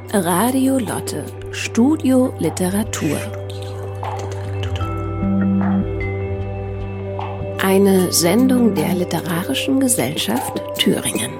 Radio Lotte, Studio Literatur. Eine Sendung der Literarischen Gesellschaft Thüringen.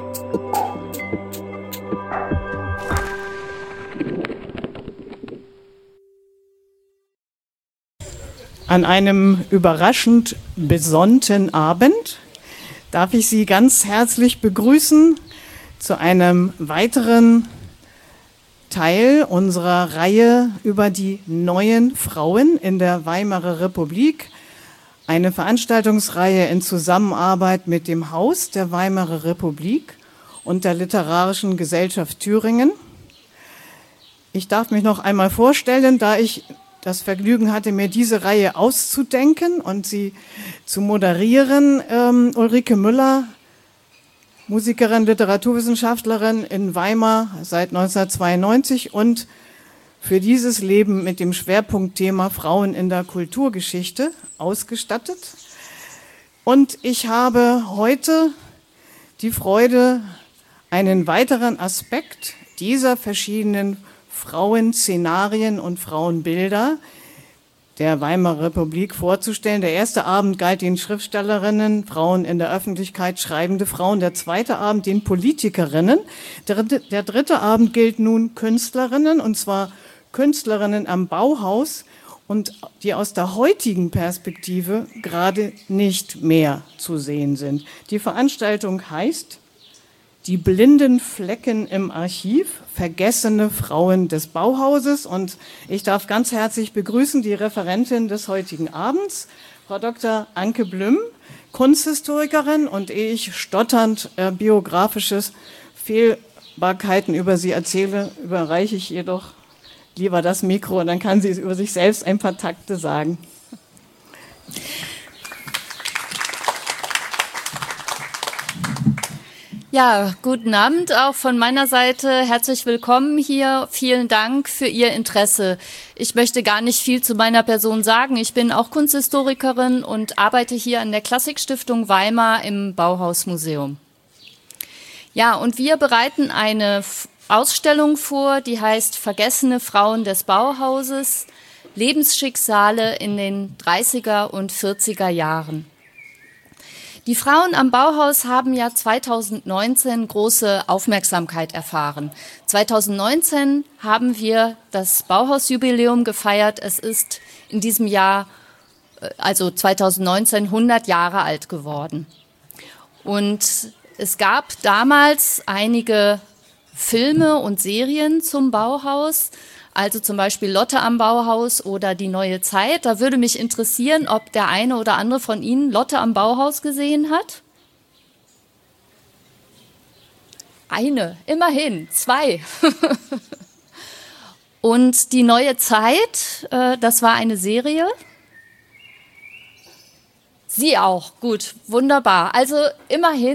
An einem überraschend besonnten Abend darf ich Sie ganz herzlich begrüßen zu einem weiteren Teil unserer Reihe über die neuen Frauen in der Weimarer Republik. Eine Veranstaltungsreihe in Zusammenarbeit mit dem Haus der Weimarer Republik und der Literarischen Gesellschaft Thüringen. Ich darf mich noch einmal vorstellen, da ich das Vergnügen hatte, mir diese Reihe auszudenken und sie zu moderieren. Ulrike Müller, Musikerin, Literaturwissenschaftlerin in Weimar seit 1992 und für dieses Leben mit dem Schwerpunktthema Frauen in der Kulturgeschichte ausgestattet. Und ich habe heute die Freude, einen weiteren Aspekt dieser verschiedenen Frauenszenarien und Frauenbilder der Weimarer Republik vorzustellen. Der erste Abend galt den Schriftstellerinnen, Frauen in der Öffentlichkeit, schreibende Frauen. Der zweite Abend den Politikerinnen. Der dritte Abend gilt nun Künstlerinnen, und zwar Künstlerinnen am Bauhaus, und die aus der heutigen Perspektive gerade nicht mehr zu sehen sind. Die Veranstaltung heißt Die blinden Flecken im Archiv, vergessene Frauen des Bauhauses. Und ich darf ganz herzlich begrüßen die Referentin des heutigen Abends, Frau Dr. Anke Blüm, Kunsthistorikerin, und ehe ich stotternd biografisches Fehlbarkeiten über sie erzähle, überreiche ich jedoch lieber das Mikro und dann kann sie über sich selbst ein paar Takte sagen. Ja, guten Abend auch von meiner Seite. Herzlich willkommen hier. Vielen Dank für Ihr Interesse. Ich möchte gar nicht viel zu meiner Person sagen. Ich bin auch Kunsthistorikerin und arbeite hier an der Klassikstiftung Weimar im Bauhausmuseum. Ja, und wir bereiten eine Ausstellung vor, die heißt Vergessene Frauen des Bauhauses, Lebensschicksale in den 30er und 40er Jahren. Die Frauen am Bauhaus haben ja 2019 große Aufmerksamkeit erfahren. 2019 haben wir das Bauhausjubiläum gefeiert. Es ist in diesem Jahr, also 2019, 100 Jahre alt geworden. Und es gab damals einige Filme und Serien zum Bauhaus, also zum Beispiel Lotte am Bauhaus oder Die neue Zeit. Da würde mich interessieren, ob der eine oder andere von Ihnen Lotte am Bauhaus gesehen hat. Eine, immerhin, 2. Und Die neue Zeit, das war eine Serie. Sie auch, gut, wunderbar. Also immerhin,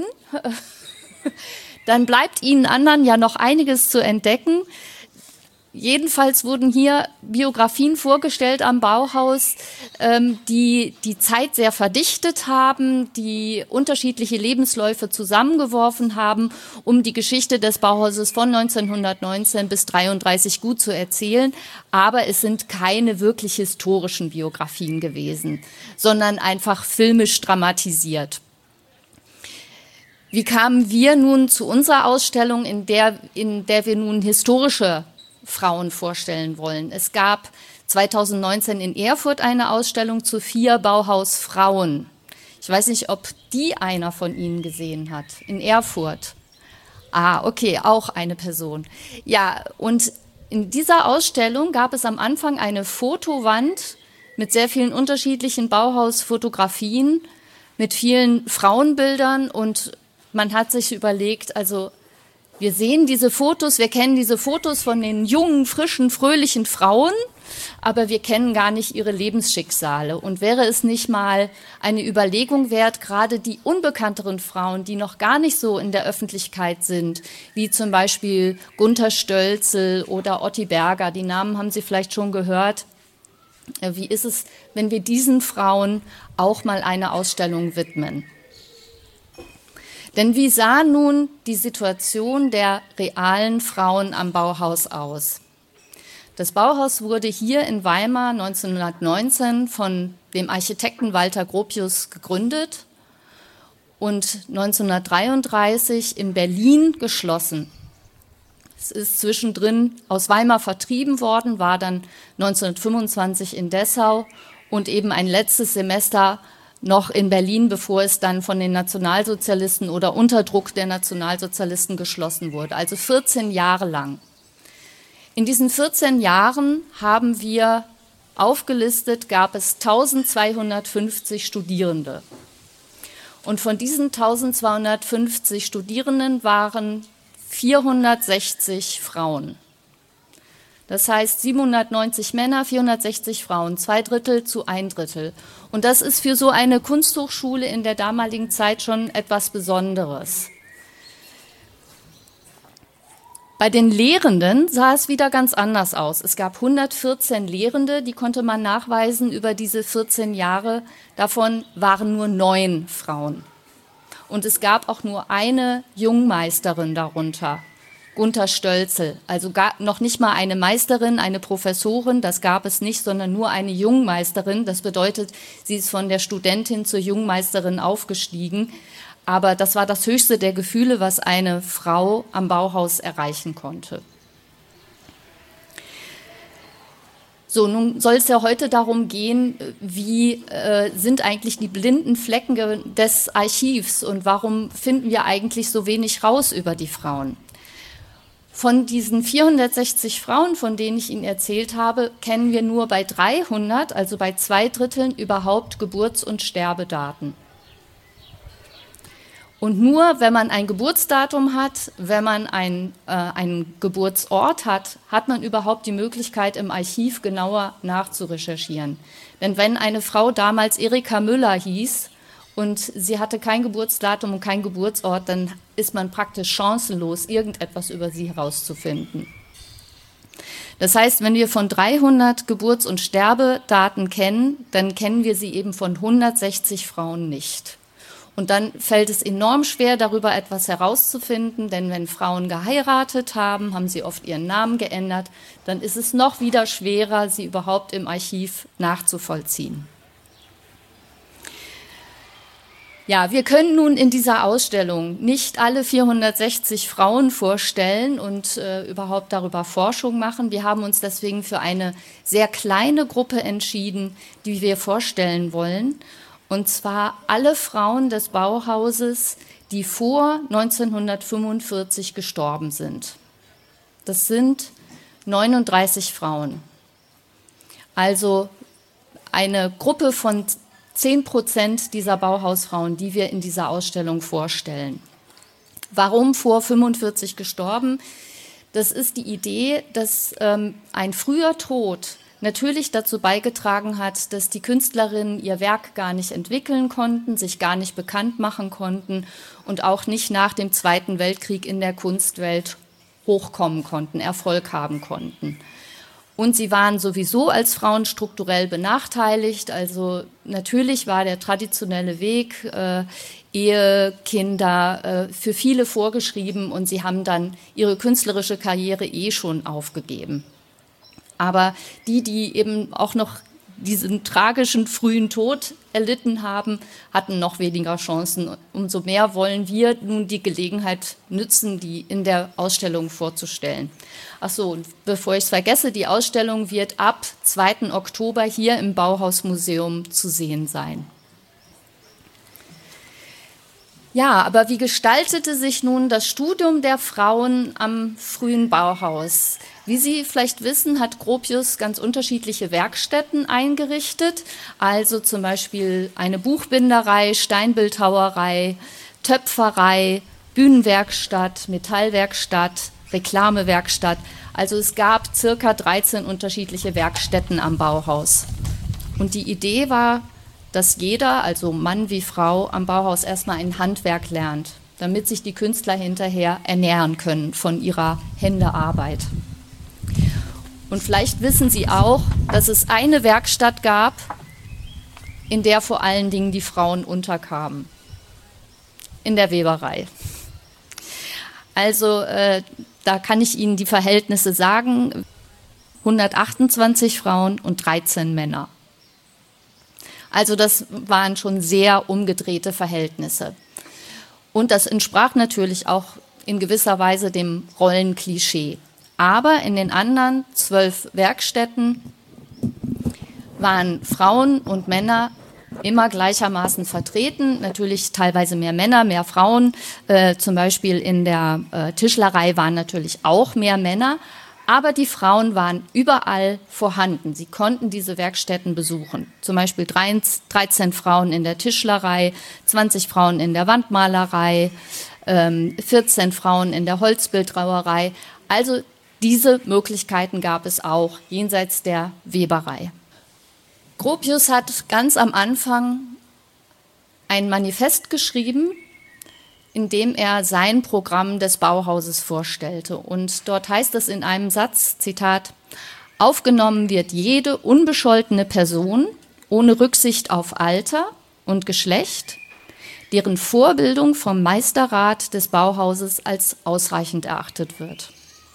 dann bleibt Ihnen anderen ja noch einiges zu entdecken. Jedenfalls wurden hier Biografien vorgestellt am Bauhaus, die die Zeit sehr verdichtet haben, die unterschiedliche Lebensläufe zusammengeworfen haben, um die Geschichte des Bauhauses von 1919 bis 1933 gut zu erzählen. Aber es sind keine wirklich historischen Biografien gewesen, sondern einfach filmisch dramatisiert. Wie kamen wir nun zu unserer Ausstellung, in der wir nun historische Frauen vorstellen wollen? Es gab 2019 in Erfurt eine Ausstellung zu 4 Bauhausfrauen. Ich weiß nicht, ob die einer von Ihnen gesehen hat. In Erfurt. Ah, okay, auch eine Person. Ja, und in dieser Ausstellung gab es am Anfang eine Fotowand mit sehr vielen unterschiedlichen Bauhausfotografien, mit vielen Frauenbildern, und man hat sich überlegt, also wir sehen diese Fotos, wir kennen diese Fotos von den jungen, frischen, fröhlichen Frauen, aber wir kennen gar nicht ihre Lebensschicksale. Und wäre es nicht mal eine Überlegung wert, gerade die unbekannteren Frauen, die noch gar nicht so in der Öffentlichkeit sind, wie zum Beispiel Gunther Stölzel oder Otti Berger, die Namen haben Sie vielleicht schon gehört. Wie ist es, wenn wir diesen Frauen auch mal eine Ausstellung widmen? Denn wie sah nun die Situation der realen Frauen am Bauhaus aus? Das Bauhaus wurde hier in Weimar 1919 von dem Architekten Walter Gropius gegründet und 1933 in Berlin geschlossen. Es ist zwischendrin aus Weimar vertrieben worden, war dann 1925 in Dessau und eben ein letztes Semester noch in Berlin, bevor es dann von den Nationalsozialisten oder unter Druck der Nationalsozialisten geschlossen wurde. Also 14 Jahre lang. In diesen 14 Jahren haben wir aufgelistet, gab es 1250 Studierende. Und von diesen 1250 Studierenden waren 460 Frauen. Das heißt 790 Männer, 460 Frauen, 2/3 zu 1/3. Und das ist für so eine Kunsthochschule in der damaligen Zeit schon etwas Besonderes. Bei den Lehrenden sah es wieder ganz anders aus. Es gab 114 Lehrende, die konnte man nachweisen über diese 14 Jahre. Davon waren nur 9 Frauen. Und es gab auch nur eine Jungmeisterin darunter, Gunther Stölzel. Also noch nicht mal eine Meisterin, eine Professorin, das gab es nicht, sondern nur eine Jungmeisterin. Das bedeutet, sie ist von der Studentin zur Jungmeisterin aufgestiegen. Aber das war das höchste der Gefühle, was eine Frau am Bauhaus erreichen konnte. So, nun soll es ja heute darum gehen, wie sind eigentlich die blinden Flecken des Archivs und warum finden wir eigentlich so wenig raus über die Frauen? Von diesen 460 Frauen, von denen ich Ihnen erzählt habe, kennen wir nur bei 300, also bei 2/3 überhaupt Geburts- und Sterbedaten. Und nur wenn man ein Geburtsdatum hat, wenn man einen Geburtsort hat, hat man überhaupt die Möglichkeit, im Archiv genauer nachzurecherchieren. Denn wenn eine Frau damals Erika Müller hieß und sie hatte kein Geburtsdatum und kein Geburtsort, dann ist man praktisch chancenlos, irgendetwas über sie herauszufinden. Das heißt, wenn wir von 300 Geburts- und Sterbedaten kennen, dann kennen wir sie eben von 160 Frauen nicht. Und dann fällt es enorm schwer, darüber etwas herauszufinden, denn wenn Frauen geheiratet haben, haben sie oft ihren Namen geändert, dann ist es noch wieder schwerer, sie überhaupt im Archiv nachzuvollziehen. Ja, wir können nun in dieser Ausstellung nicht alle 460 Frauen vorstellen und überhaupt darüber Forschung machen. Wir haben uns deswegen für eine sehr kleine Gruppe entschieden, die wir vorstellen wollen. Und zwar alle Frauen des Bauhauses, die vor 1945 gestorben sind. Das sind 39 Frauen. Also eine Gruppe von 10% dieser Bauhausfrauen, die wir in dieser Ausstellung vorstellen. Warum vor 45 gestorben? Das ist die Idee, dass ein früher Tod natürlich dazu beigetragen hat, dass die Künstlerinnen ihr Werk gar nicht entwickeln konnten, sich gar nicht bekannt machen konnten und auch nicht nach dem Zweiten Weltkrieg in der Kunstwelt hochkommen konnten, Erfolg haben konnten. Und sie waren sowieso als Frauen strukturell benachteiligt. Also natürlich war der traditionelle Weg, Ehe, Kinder, für viele vorgeschrieben und sie haben dann ihre künstlerische Karriere schon aufgegeben. Aber die eben auch noch diesen tragischen frühen Tod erlitten haben, hatten noch weniger Chancen. Umso mehr wollen wir nun die Gelegenheit nützen, die in der Ausstellung vorzustellen. Ach so, und bevor ich es vergesse, die Ausstellung wird ab 2. Oktober hier im Bauhausmuseum zu sehen sein. Ja, aber wie gestaltete sich nun das Studium der Frauen am frühen Bauhaus? Wie Sie vielleicht wissen, hat Gropius ganz unterschiedliche Werkstätten eingerichtet, also zum Beispiel eine Buchbinderei, Steinbildhauerei, Töpferei, Bühnenwerkstatt, Metallwerkstatt, Reklamewerkstatt. Also es gab circa 13 unterschiedliche Werkstätten am Bauhaus. Und die Idee war, dass jeder, also Mann wie Frau, am Bauhaus erstmal ein Handwerk lernt, damit sich die Künstler hinterher ernähren können von ihrer Händearbeit. Und vielleicht wissen Sie auch, dass es eine Werkstatt gab, in der vor allen Dingen die Frauen unterkamen. in der Weberei. Also da kann ich Ihnen die Verhältnisse sagen: 128 Frauen und 13 Männer. Also das waren schon sehr umgedrehte Verhältnisse. Und das entsprach natürlich auch in gewisser Weise dem Rollenklischee. Aber in den anderen 12 Werkstätten waren Frauen und Männer immer gleichermaßen vertreten. Natürlich teilweise mehr Männer, mehr Frauen. Zum Beispiel in der Tischlerei waren natürlich auch mehr Männer. Aber die Frauen waren überall vorhanden. Sie konnten diese Werkstätten besuchen. Zum Beispiel 13 Frauen in der Tischlerei, 20 Frauen in der Wandmalerei, 14 Frauen in der Holzbildhauerei. Also diese Möglichkeiten gab es auch jenseits der Weberei. Gropius hat ganz am Anfang ein Manifest geschrieben, in dem er sein Programm des Bauhauses vorstellte. Und dort heißt es in einem Satz, Zitat: Aufgenommen wird jede unbescholtene Person ohne Rücksicht auf Alter und Geschlecht, deren Vorbildung vom Meisterrat des Bauhauses als ausreichend erachtet wird.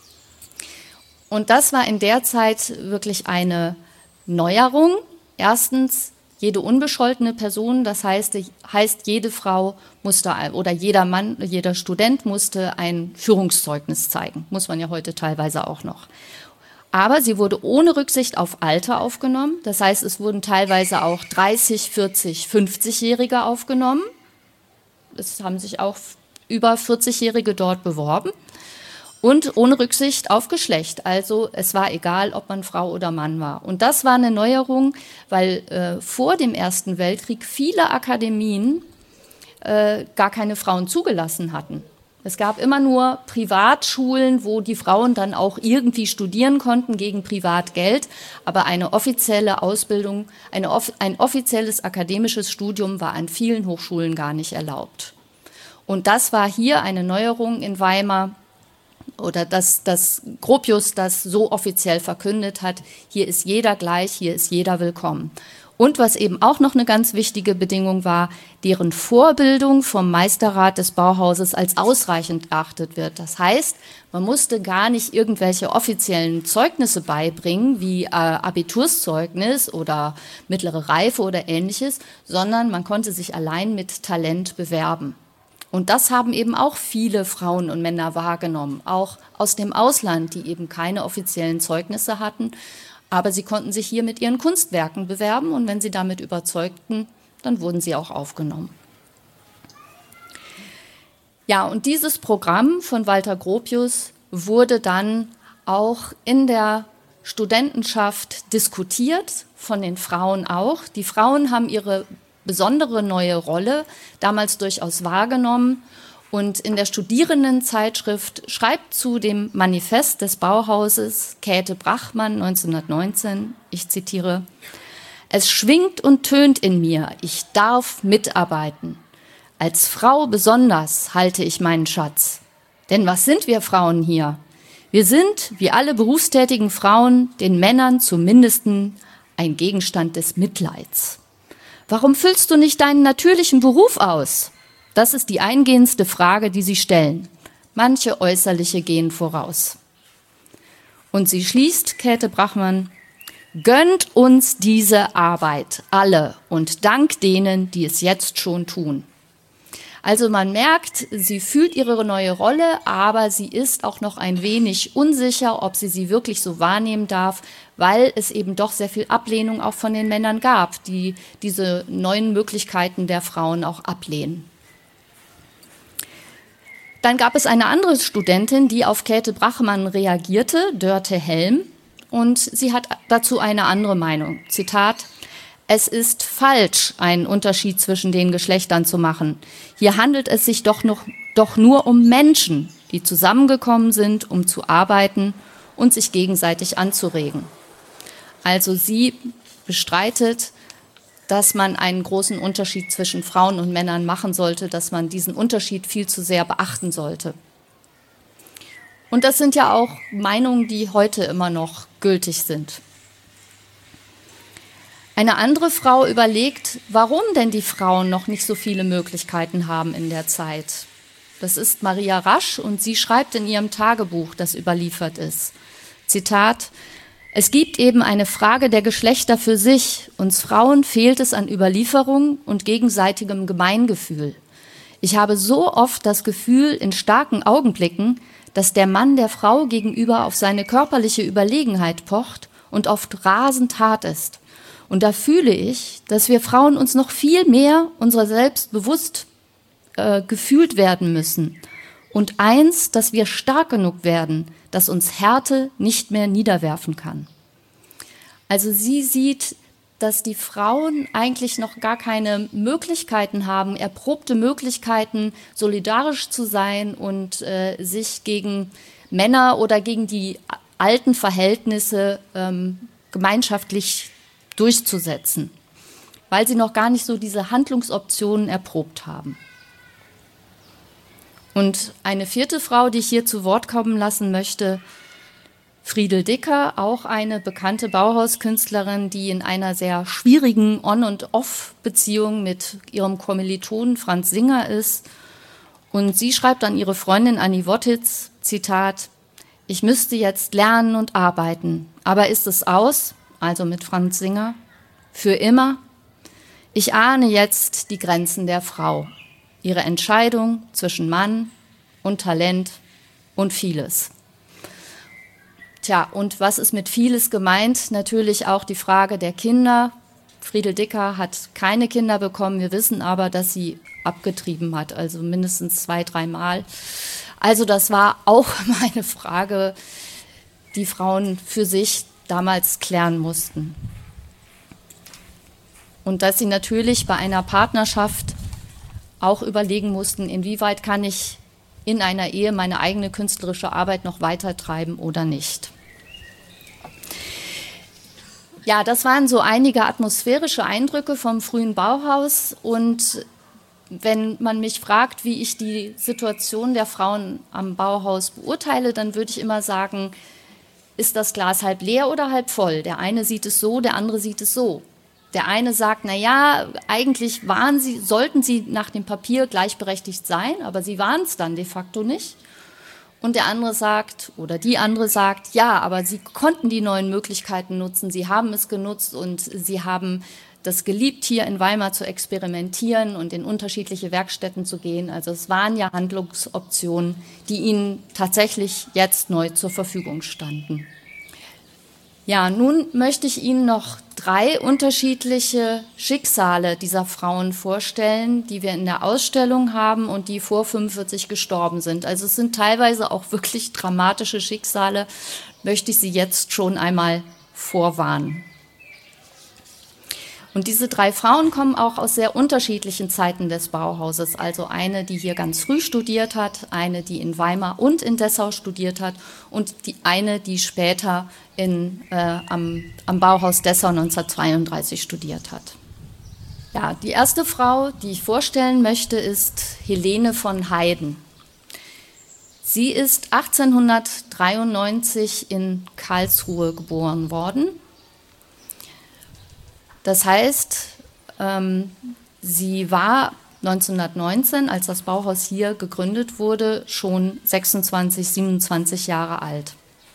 Und das war in der Zeit wirklich eine Neuerung. Erstens, jede unbescholtene Person, das heißt, jede Frau musste oder jeder Mann, jeder Student musste ein Führungszeugnis zeigen. Muss man ja heute teilweise auch noch. Aber sie wurde ohne Rücksicht auf Alter aufgenommen. Das heißt, es wurden teilweise auch 30, 40, 50-Jährige aufgenommen. Es haben sich auch über 40-Jährige dort beworben. Und ohne Rücksicht auf Geschlecht. Also es war egal, ob man Frau oder Mann war. Und das war eine Neuerung, weil vor dem Ersten Weltkrieg viele Akademien gar keine Frauen zugelassen hatten. Es gab immer nur Privatschulen, wo die Frauen dann auch irgendwie studieren konnten gegen Privatgeld. Aber eine offizielle Ausbildung, ein offizielles akademisches Studium war an vielen Hochschulen gar nicht erlaubt. Und das war hier eine Neuerung in Weimar, oder dass Gropius das so offiziell verkündet hat: Hier ist jeder gleich, hier ist jeder willkommen. Und was eben auch noch eine ganz wichtige Bedingung war, deren Vorbildung vom Meisterrat des Bauhauses als ausreichend erachtet wird. Das heißt, man musste gar nicht irgendwelche offiziellen Zeugnisse beibringen, wie Abiturszeugnis oder mittlere Reife oder Ähnliches, sondern man konnte sich allein mit Talent bewerben. Und das haben eben auch viele Frauen und Männer wahrgenommen, auch aus dem Ausland, die eben keine offiziellen Zeugnisse hatten. Aber sie konnten sich hier mit ihren Kunstwerken bewerben und wenn sie damit überzeugten, dann wurden sie auch aufgenommen. Ja, und dieses Programm von Walter Gropius wurde dann auch in der Studentenschaft diskutiert, von den Frauen auch. Die Frauen haben ihre besondere neue Rolle damals durchaus wahrgenommen. Und in der Studierendenzeitschrift schreibt zu dem Manifest des Bauhauses Käthe Brachmann 1919, ich zitiere: Es schwingt und tönt in mir, ich darf mitarbeiten. Als Frau besonders halte ich meinen Schatz. Denn was sind wir Frauen hier? Wir sind, wie alle berufstätigen Frauen, den Männern zumindest ein Gegenstand des Mitleids. Warum füllst du nicht deinen natürlichen Beruf aus? Das ist die eingehendste Frage, die sie stellen. Manche äußerliche gehen voraus. Und sie schließt, Käthe Brachmann: Gönnt uns diese Arbeit, alle, und dank denen, die es jetzt schon tun. Also man merkt, sie fühlt ihre neue Rolle, aber sie ist auch noch ein wenig unsicher, ob sie wirklich so wahrnehmen darf, weil es eben doch sehr viel Ablehnung auch von den Männern gab, die diese neuen Möglichkeiten der Frauen auch ablehnen. Dann gab es eine andere Studentin, die auf Käthe Brachmann reagierte, Dörte Helm, und sie hat dazu eine andere Meinung. Zitat: Es ist falsch, einen Unterschied zwischen den Geschlechtern zu machen. Hier handelt es sich doch nur um Menschen, die zusammengekommen sind, um zu arbeiten und sich gegenseitig anzuregen. Also sie bestreitet, dass man einen großen Unterschied zwischen Frauen und Männern machen sollte, dass man diesen Unterschied viel zu sehr beachten sollte. Und das sind ja auch Meinungen, die heute immer noch gültig sind. Eine andere Frau überlegt, warum denn die Frauen noch nicht so viele Möglichkeiten haben in der Zeit. Das ist Maria Rasch und sie schreibt in ihrem Tagebuch, das überliefert ist. Zitat: Es gibt eben eine Frage der Geschlechter für sich. Uns Frauen fehlt es an Überlieferung und gegenseitigem Gemeingefühl. Ich habe so oft das Gefühl, in starken Augenblicken, dass der Mann der Frau gegenüber auf seine körperliche Überlegenheit pocht und oft rasend hart ist. Und da fühle ich, dass wir Frauen uns noch viel mehr unserer selbst bewusst gefühlt werden müssen. Und eins, dass wir stark genug werden, dass uns Härte nicht mehr niederwerfen kann. Also sie sieht, dass die Frauen eigentlich noch gar keine Möglichkeiten haben, erprobte Möglichkeiten, solidarisch zu sein und sich gegen Männer oder gegen die alten Verhältnisse gemeinschaftlich durchzusetzen, weil sie noch gar nicht so diese Handlungsoptionen erprobt haben. Und eine vierte Frau, die ich hier zu Wort kommen lassen möchte, Friedel Dicker, auch eine bekannte Bauhauskünstlerin, die in einer sehr schwierigen On- und Off-Beziehung mit ihrem Kommilitonen Franz Singer ist. Und sie schreibt an ihre Freundin Annie Wottitz, Zitat: Ich müsste jetzt lernen und arbeiten, aber ist es aus, also mit Franz Singer, für immer? Ich ahne jetzt die Grenzen der Frau. Ihre Entscheidung zwischen Mann und Talent und vieles. Tja, und was ist mit vieles gemeint? Natürlich auch die Frage der Kinder. Friedel Dicker hat keine Kinder bekommen, wir wissen aber, dass sie abgetrieben hat, also mindestens 2-3 Mal. Also das war auch eine Frage, die Frauen für sich damals klären mussten. Und dass sie natürlich bei einer Partnerschaft auch überlegen mussten, inwieweit kann ich in einer Ehe meine eigene künstlerische Arbeit noch weiter treiben oder nicht. Ja, das waren so einige atmosphärische Eindrücke vom frühen Bauhaus. Und wenn man mich fragt, wie ich die Situation der Frauen am Bauhaus beurteile, dann würde ich immer sagen, ist das Glas halb leer oder halb voll? Der eine sieht es so, der andere sieht es so. Der eine sagt, na ja, eigentlich sollten sie nach dem Papier gleichberechtigt sein, aber sie waren es dann de facto nicht. Und der andere sagt, oder die andere sagt, ja, aber sie konnten die neuen Möglichkeiten nutzen, sie haben es genutzt und sie haben das geliebt, hier in Weimar zu experimentieren und in unterschiedliche Werkstätten zu gehen. Also es waren ja Handlungsoptionen, die ihnen tatsächlich jetzt neu zur Verfügung standen. Ja, nun möchte ich Ihnen noch 3 unterschiedliche Schicksale dieser Frauen vorstellen, die wir in der Ausstellung haben und die vor 45 gestorben sind. Also es sind teilweise auch wirklich dramatische Schicksale, möchte ich Sie jetzt schon einmal vorwarnen. Und diese 3 Frauen kommen auch aus sehr unterschiedlichen Zeiten des Bauhauses. Also eine, die hier ganz früh studiert hat, eine, die in Weimar und in Dessau studiert hat und eine, die später am Bauhaus Dessau 1932 studiert hat. Ja, die erste Frau, die ich vorstellen möchte, ist Helene von Heyden. Sie ist 1893 in Karlsruhe geboren worden. Das heißt, sie war 1919, als das Bauhaus hier gegründet wurde, schon 26, 27 Jahre alt.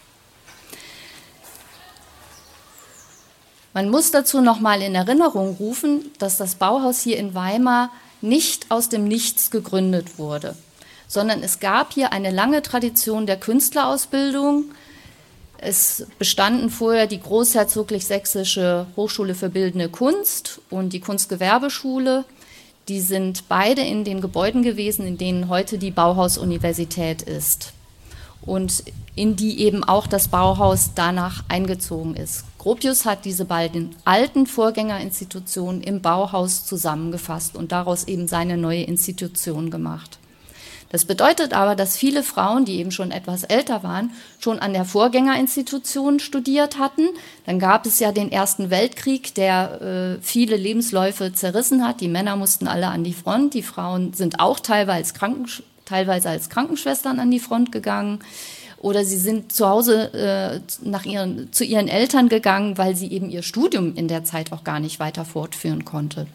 Man muss dazu noch mal in Erinnerung rufen, dass das Bauhaus hier in Weimar nicht aus dem Nichts gegründet wurde, sondern es gab hier eine lange Tradition der Künstlerausbildung. Es bestanden vorher die Großherzoglich-Sächsische Hochschule für Bildende Kunst und die Kunstgewerbeschule. Die sind beide in den Gebäuden gewesen, in denen heute die Bauhaus-Universität ist und in die eben auch das Bauhaus danach eingezogen ist. Gropius hat diese beiden alten Vorgängerinstitutionen im Bauhaus zusammengefasst und daraus eben seine neue Institution gemacht. Das bedeutet aber, dass viele Frauen, die eben schon etwas älter waren, schon an der Vorgängerinstitution studiert hatten. Dann gab es ja den Ersten Weltkrieg, der viele Lebensläufe zerrissen hat. Die Männer mussten alle an die Front, die Frauen sind auch teilweise als Krankenschwestern an die Front gegangen. oder sie sind zu Hause zu ihren Eltern gegangen, weil sie eben ihr Studium in der Zeit auch gar nicht weiter fortführen konnten.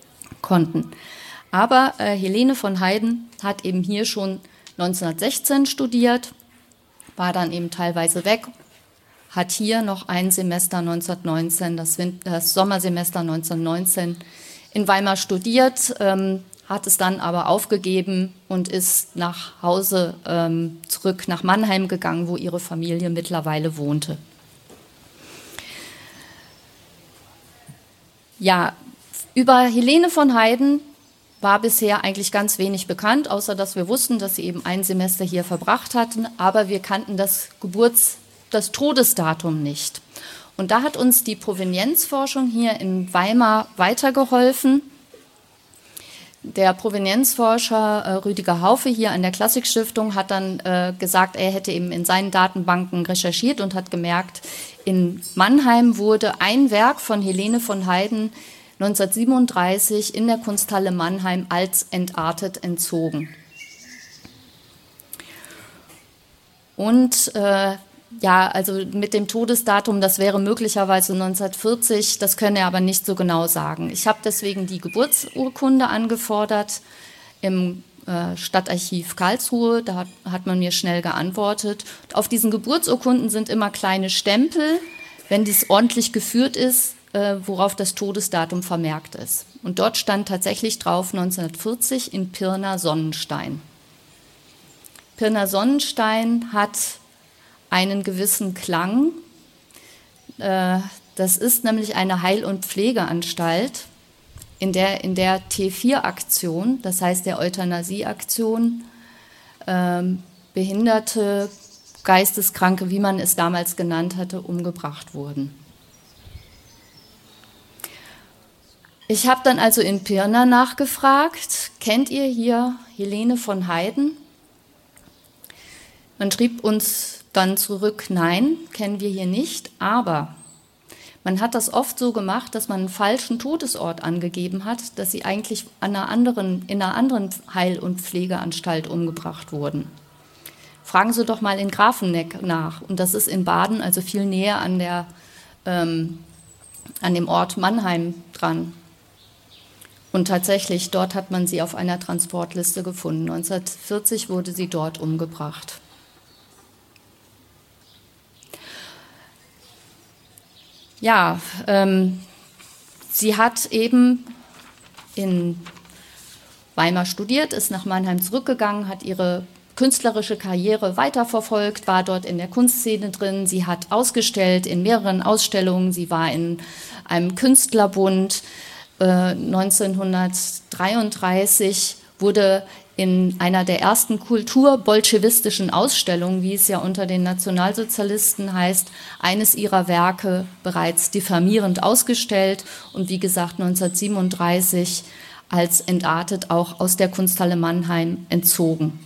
Aber Helene von Heyden hat eben hier schon 1916 studiert, war dann eben teilweise weg, hat hier noch ein Semester 1919, das Sommersemester 1919 in Weimar studiert, hat es dann aber aufgegeben und ist nach Hause zurück nach Mannheim gegangen, wo ihre Familie mittlerweile wohnte. Ja, über Helene von Heyden war bisher eigentlich ganz wenig bekannt, außer dass wir wussten, dass sie eben ein Semester hier verbracht hatten, aber wir kannten das Todesdatum nicht. Und da hat uns die Provenienzforschung hier in Weimar weitergeholfen. Der Provenienzforscher Rüdiger Haufe hier an der Klassikstiftung hat dann gesagt, er hätte eben in seinen Datenbanken recherchiert und hat gemerkt, in Mannheim wurde ein Werk von Helene von Heyden 1937 in der Kunsthalle Mannheim als entartet entzogen. Und ja, also mit dem Todesdatum, das wäre möglicherweise 1940, das könne er aber nicht so genau sagen. Ich habe deswegen die Geburtsurkunde angefordert im Stadtarchiv Karlsruhe, da hat man mir schnell geantwortet. Auf diesen Geburtsurkunden sind immer kleine Stempel, wenn dies ordentlich geführt ist, worauf das Todesdatum vermerkt ist. Und dort stand tatsächlich drauf 1940 in Pirna Sonnenstein. Pirna Sonnenstein hat einen gewissen Klang. Das ist nämlich eine Heil- und Pflegeanstalt, in der T4-Aktion, das heißt der Euthanasie-Aktion, Behinderte, Geisteskranke, wie man es damals genannt hatte, umgebracht wurden. Ich habe dann also in Pirna nachgefragt, kennt ihr hier Helene von Heyden? Man schrieb uns dann zurück, nein, kennen wir hier nicht, aber man hat das oft so gemacht, dass man einen falschen Todesort angegeben hat, dass sie eigentlich in einer anderen Heil- und Pflegeanstalt umgebracht wurden. Fragen Sie doch mal in Grafenegg nach, und das ist in Baden, also viel näher an dem Ort Mannheim dran. Und tatsächlich, dort hat man sie auf einer Transportliste gefunden. 1940 wurde sie dort umgebracht. Ja, sie hat eben in Weimar studiert, ist nach Mannheim zurückgegangen, hat ihre künstlerische Karriere weiterverfolgt, war dort in der Kunstszene drin. Sie hat ausgestellt in mehreren Ausstellungen. Sie war in einem Künstlerbund. 1933 wurde in einer der ersten kulturbolschewistischen Ausstellungen, wie es ja unter den Nationalsozialisten heißt, eines ihrer Werke bereits diffamierend ausgestellt und wie gesagt 1937 als entartet auch aus der Kunsthalle Mannheim entzogen.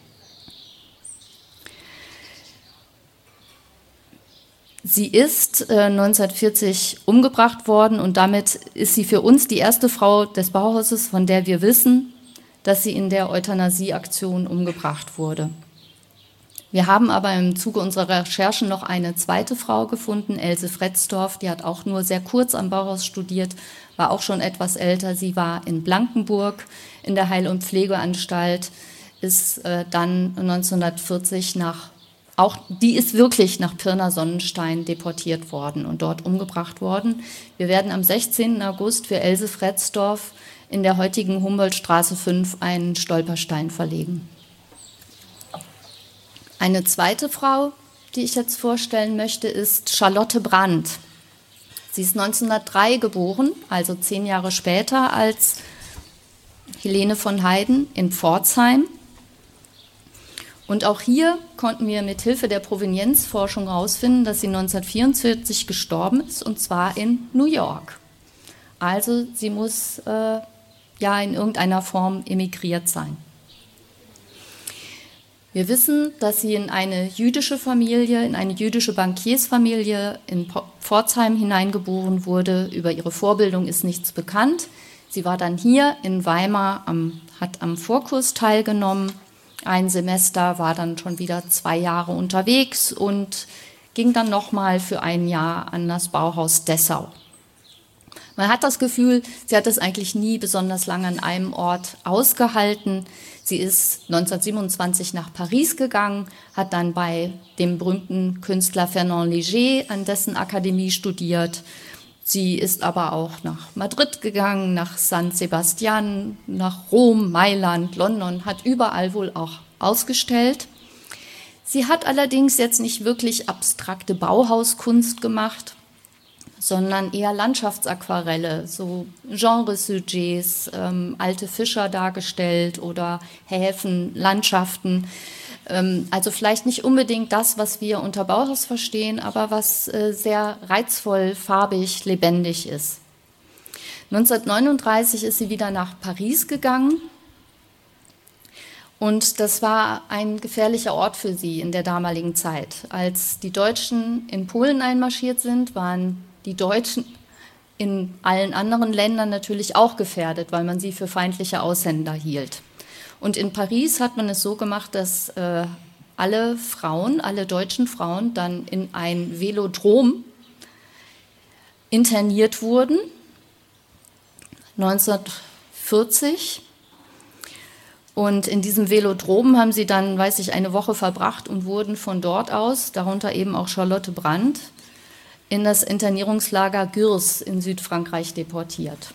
Sie ist 1940 umgebracht worden und damit ist sie für uns die erste Frau des Bauhauses, von der wir wissen, dass sie in der Euthanasie-Aktion umgebracht wurde. Wir haben aber im Zuge unserer Recherchen noch eine zweite Frau gefunden, Else Fretzdorf, die hat auch nur sehr kurz am Bauhaus studiert, war auch schon etwas älter. Sie war in Blankenburg in der Heil- und Pflegeanstalt, ist dann 1940 die ist wirklich nach Pirna Sonnenstein deportiert worden und dort umgebracht worden. Wir werden am 16. August für Else Fretzdorf in der heutigen Humboldtstraße 5 einen Stolperstein verlegen. Eine zweite Frau, die ich jetzt vorstellen möchte, ist Charlotte Brandt. Sie ist 1903 geboren, also 10 Jahre später als Helene von Heyden in Pforzheim. Und auch hier konnten wir mit Hilfe der Provenienzforschung herausfinden, dass sie 1944 gestorben ist, und zwar in New York. Also sie muss in irgendeiner Form emigriert sein. Wir wissen, dass sie in eine jüdische Familie, in eine jüdische Bankiersfamilie in Pforzheim hineingeboren wurde. Über ihre Vorbildung ist nichts bekannt. Sie war dann hier in Weimar, hat am Vorkurs teilgenommen, ein Semester, war dann schon wieder 2 Jahre unterwegs und ging dann nochmal für ein Jahr an das Bauhaus Dessau. Man hat das Gefühl, sie hat es eigentlich nie besonders lange an einem Ort ausgehalten. Sie ist 1927 nach Paris gegangen, hat dann bei dem berühmten Künstler Fernand Léger an dessen Akademie studiert. Sie ist aber auch nach Madrid gegangen, nach San Sebastian, nach Rom, Mailand, London, hat überall wohl auch ausgestellt. Sie hat allerdings jetzt nicht wirklich abstrakte Bauhauskunst gemacht, sondern eher Landschaftsaquarelle, so Genre-Sujets, alte Fischer dargestellt oder Häfen, Landschaften. Also vielleicht nicht unbedingt das, was wir unter Bauhaus verstehen, aber was sehr reizvoll, farbig, lebendig ist. 1939 ist sie wieder nach Paris gegangen. Und das war ein gefährlicher Ort für sie in der damaligen Zeit. Als die Deutschen in Polen einmarschiert sind, waren die Deutschen in allen anderen Ländern natürlich auch gefährdet, weil man sie für feindliche Ausländer hielt. Und in Paris hat man es so gemacht, dass alle deutschen Frauen dann in ein Velodrom interniert wurden, 1940. Und in diesem Velodrom haben sie dann, eine Woche verbracht und wurden von dort aus, darunter eben auch Charlotte Brandt, in das Internierungslager Gurs in Südfrankreich deportiert.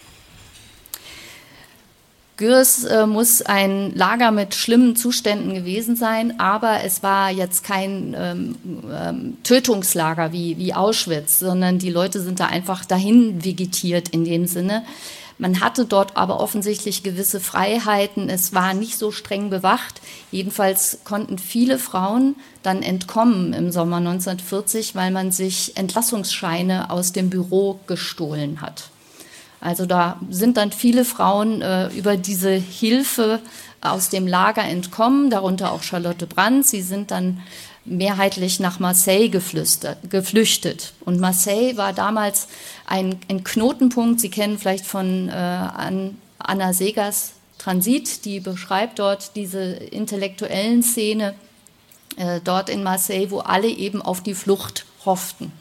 Gurs muss ein Lager mit schlimmen Zuständen gewesen sein, aber es war jetzt kein Tötungslager wie Auschwitz, sondern die Leute sind da einfach dahin vegetiert in dem Sinne. Man hatte dort aber offensichtlich gewisse Freiheiten. Es war nicht so streng bewacht. Jedenfalls konnten viele Frauen dann entkommen im Sommer 1940, weil man sich Entlassungsscheine aus dem Büro gestohlen hat. Also da sind dann viele Frauen über diese Hilfe aus dem Lager entkommen, darunter auch Charlotte Brandt. Sie sind dann mehrheitlich nach Marseille geflüchtet. Und Marseille war damals ein Knotenpunkt. Sie kennen vielleicht von Anna Segers Transit, die beschreibt dort diese intellektuellen Szene dort in Marseille, wo alle eben auf die Flucht hofften.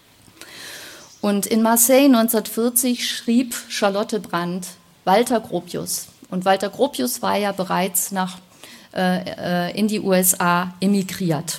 Und in Marseille 1940 schrieb Charlotte Brandt Walter Gropius. Und Walter Gropius war ja bereits in die USA emigriert.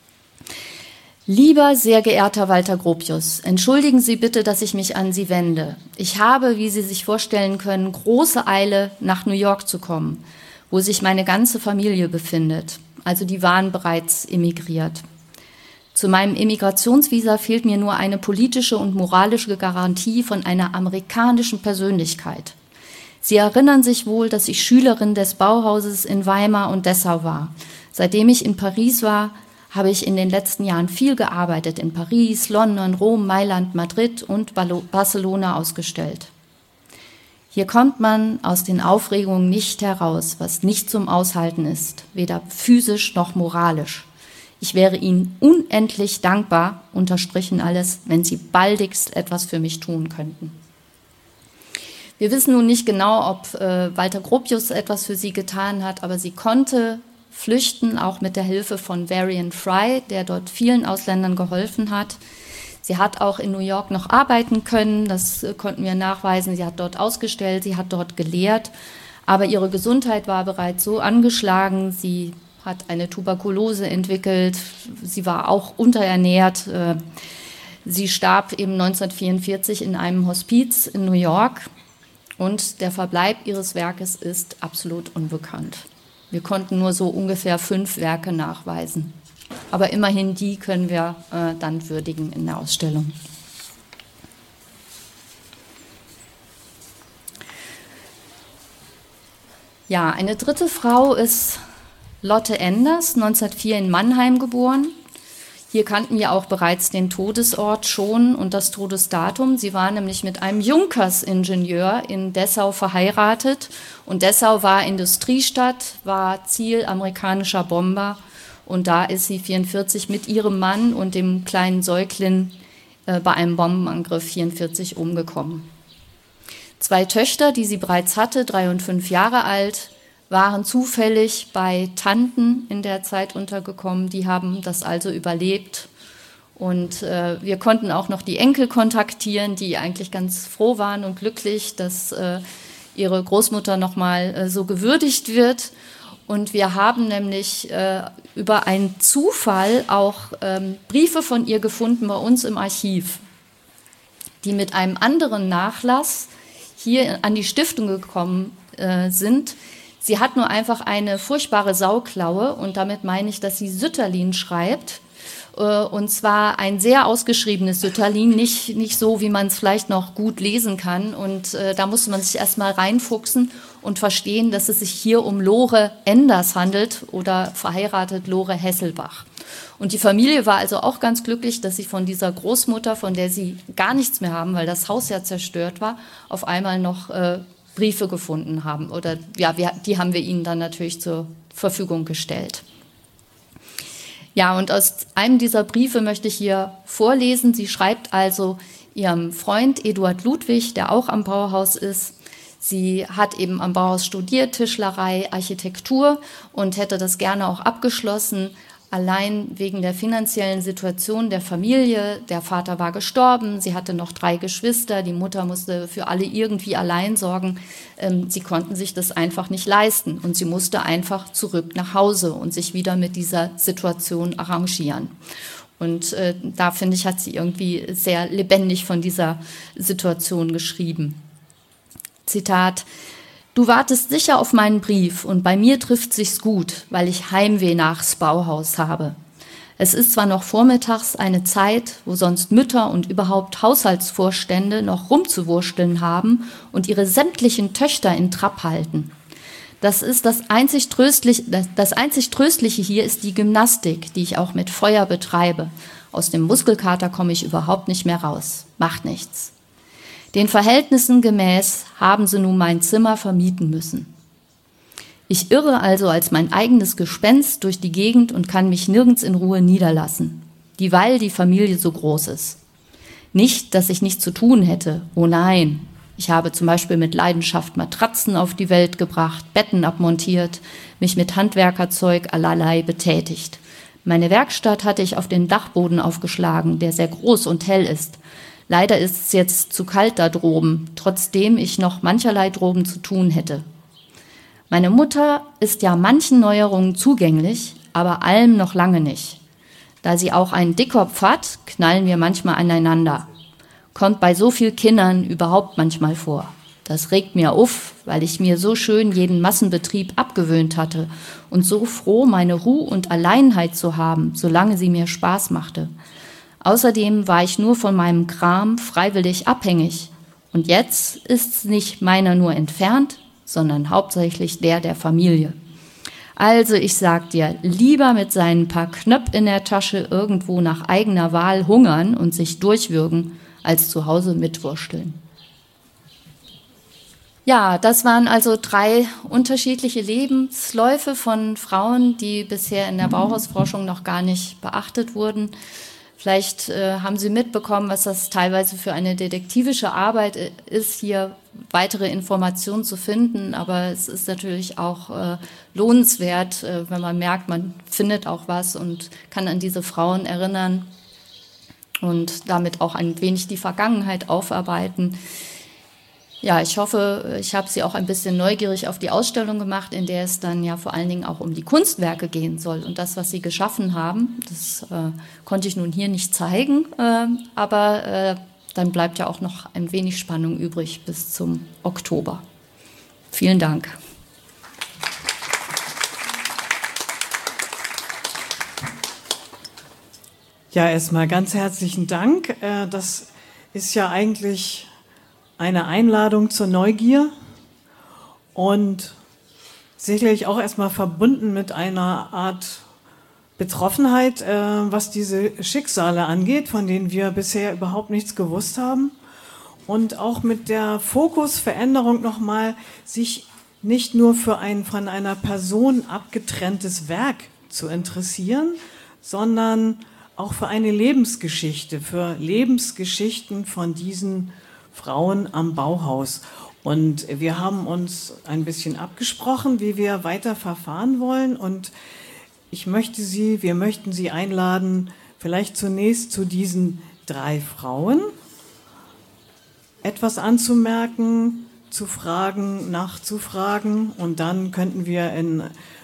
Lieber, sehr geehrter Walter Gropius, entschuldigen Sie bitte, dass ich mich an Sie wende. Ich habe, wie Sie sich vorstellen können, große Eile, nach New York zu kommen, wo sich meine ganze Familie befindet. Also die waren bereits emigriert. Zu meinem Emigrationsvisa fehlt mir nur eine politische und moralische Garantie von einer amerikanischen Persönlichkeit. Sie erinnern sich wohl, dass ich Schülerin des Bauhauses in Weimar und Dessau war. Seitdem ich in Paris war, habe ich in den letzten Jahren viel gearbeitet, in Paris, London, Rom, Mailand, Madrid und Barcelona ausgestellt. Hier kommt man aus den Aufregungen nicht heraus, was nicht zum Aushalten ist, weder physisch noch moralisch. Ich wäre Ihnen unendlich dankbar, unterstrichen alles, wenn Sie baldigst etwas für mich tun könnten. Wir wissen nun nicht genau, ob Walter Gropius etwas für sie getan hat, aber sie konnte flüchten, auch mit der Hilfe von Varian Fry, der dort vielen Ausländern geholfen hat. Sie hat auch in New York noch arbeiten können, das konnten wir nachweisen. Sie hat dort ausgestellt, sie hat dort gelehrt, aber ihre Gesundheit war bereits so angeschlagen. Sie hat eine Tuberkulose entwickelt, sie war auch unterernährt. Sie starb eben 1944 in einem Hospiz in New York und der Verbleib ihres Werkes ist absolut unbekannt. Wir konnten nur so ungefähr 5 Werke nachweisen. Aber immerhin die können wir dann würdigen in der Ausstellung. Ja, eine dritte Frau ist Lotte Enders, 1904 in Mannheim geboren. Hier kannten wir auch bereits den Todesort schon und das Todesdatum. Sie war nämlich mit einem Junkersingenieur in Dessau verheiratet. Und Dessau war Industriestadt, war Ziel amerikanischer Bomber. Und da ist sie 1944 mit ihrem Mann und dem kleinen Säugling bei einem Bombenangriff 1944 umgekommen. 2 Töchter, die sie bereits hatte, 3 und 5 Jahre alt, waren zufällig bei Tanten in der Zeit untergekommen. Die haben das also überlebt. Und wir konnten auch noch die Enkel kontaktieren, die eigentlich ganz froh waren und glücklich, dass ihre Großmutter nochmal so gewürdigt wird. Und wir haben nämlich über einen Zufall auch Briefe von ihr gefunden bei uns im Archiv, die mit einem anderen Nachlass hier an die Stiftung gekommen sind. Sie hat nur einfach eine furchtbare Sauklaue und damit meine ich, dass sie Sütterlin schreibt. Und zwar ein sehr ausgeschriebenes Sütterlin, nicht so, wie man es vielleicht noch gut lesen kann. Und da musste man sich erstmal reinfuchsen und verstehen, dass es sich hier um Lore Enders handelt oder verheiratet Lore Hesselbach. Und die Familie war also auch ganz glücklich, dass sie von dieser Großmutter, von der sie gar nichts mehr haben, weil das Haus ja zerstört war, auf einmal noch Briefe gefunden haben. Oder ja, die haben wir ihnen dann natürlich zur Verfügung gestellt. Ja, und aus einem dieser Briefe möchte ich hier vorlesen. Sie schreibt also ihrem Freund Eduard Ludwig, der auch am Bauhaus ist. Sie hat eben am Bauhaus studiert, Tischlerei, Architektur und hätte das gerne auch abgeschlossen. Allein wegen der finanziellen Situation der Familie. Der Vater war gestorben, sie hatte noch 3 Geschwister, die Mutter musste für alle irgendwie allein sorgen. Sie konnten sich das einfach nicht leisten und sie musste einfach zurück nach Hause und sich wieder mit dieser Situation arrangieren. Und da, finde ich, hat sie irgendwie sehr lebendig von dieser Situation geschrieben. Zitat: Du wartest sicher auf meinen Brief und bei mir trifft sich's gut, weil ich Heimweh nachs Bauhaus habe. Es ist zwar noch vormittags eine Zeit, wo sonst Mütter und überhaupt Haushaltsvorstände noch rumzuwursteln haben und ihre sämtlichen Töchter in Trab halten. Das einzig Tröstliche hier ist die Gymnastik, die ich auch mit Feuer betreibe. Aus dem Muskelkater komme ich überhaupt nicht mehr raus. Macht nichts. Den Verhältnissen gemäß haben sie nun mein Zimmer vermieten müssen. Ich irre also als mein eigenes Gespenst durch die Gegend und kann mich nirgends in Ruhe niederlassen, dieweil die Familie so groß ist. Nicht, dass ich nichts zu tun hätte, oh nein. Ich habe zum Beispiel mit Leidenschaft Matratzen auf die Welt gebracht, Betten abmontiert, mich mit Handwerkerzeug allerlei betätigt. Meine Werkstatt hatte ich auf den Dachboden aufgeschlagen, der sehr groß und hell ist. Leider ist es jetzt zu kalt da droben, trotzdem ich noch mancherlei droben zu tun hätte. Meine Mutter ist ja manchen Neuerungen zugänglich, aber allem noch lange nicht. Da sie auch einen Dickkopf hat, knallen wir manchmal aneinander. Kommt bei so viel Kindern überhaupt manchmal vor. Das regt mir auf, weil ich mir so schön jeden Massenbetrieb abgewöhnt hatte und so froh, meine Ruhe und Alleinheit zu haben, solange sie mir Spaß machte. Außerdem war ich nur von meinem Kram freiwillig abhängig. Und jetzt ist's nicht meiner nur entfernt, sondern hauptsächlich der Familie. Also ich sag dir, lieber mit seinen paar Knöpf in der Tasche irgendwo nach eigener Wahl hungern und sich durchwürgen, als zu Hause mitwursteln. Ja, das waren also 3 unterschiedliche Lebensläufe von Frauen, die bisher in der Bauhausforschung noch gar nicht beachtet wurden. Vielleicht haben Sie mitbekommen, was das teilweise für eine detektivische Arbeit ist, hier weitere Informationen zu finden. Aber es ist natürlich auch lohnenswert, wenn man merkt, man findet auch was und kann an diese Frauen erinnern und damit auch ein wenig die Vergangenheit aufarbeiten. Ja, ich hoffe, ich habe Sie auch ein bisschen neugierig auf die Ausstellung gemacht, in der es dann ja vor allen Dingen auch um die Kunstwerke gehen soll. Und das, was Sie geschaffen haben, das konnte ich nun hier nicht zeigen, aber dann bleibt ja auch noch ein wenig Spannung übrig bis zum Oktober. Vielen Dank. Ja, erstmal ganz herzlichen Dank. Das ist ja eigentlich eine Einladung zur Neugier und sicherlich auch erstmal verbunden mit einer Art Betroffenheit, was diese Schicksale angeht, von denen wir bisher überhaupt nichts gewusst haben. Und auch mit der Fokusveränderung nochmal, sich nicht nur für ein von einer Person abgetrenntes Werk zu interessieren, sondern auch für eine Lebensgeschichte, für Lebensgeschichten von diesen Frauen am Bauhaus. Und wir haben uns ein bisschen abgesprochen, wie wir weiter verfahren wollen. Und wir möchten Sie einladen, vielleicht zunächst zu diesen 3 Frauen etwas anzumerken, zu fragen, nachzufragen. Und dann könnten wir an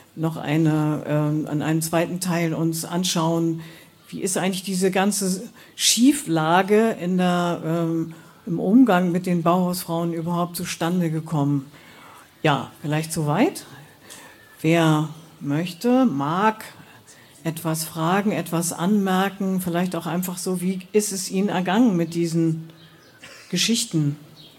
einem zweiten Teil uns anschauen, wie ist eigentlich diese ganze Schieflage im Umgang mit den Bauhausfrauen überhaupt zustande gekommen. Ja, vielleicht soweit. Wer möchte, mag etwas fragen, etwas anmerken, vielleicht auch einfach so, wie ist es Ihnen ergangen mit diesen Geschichten?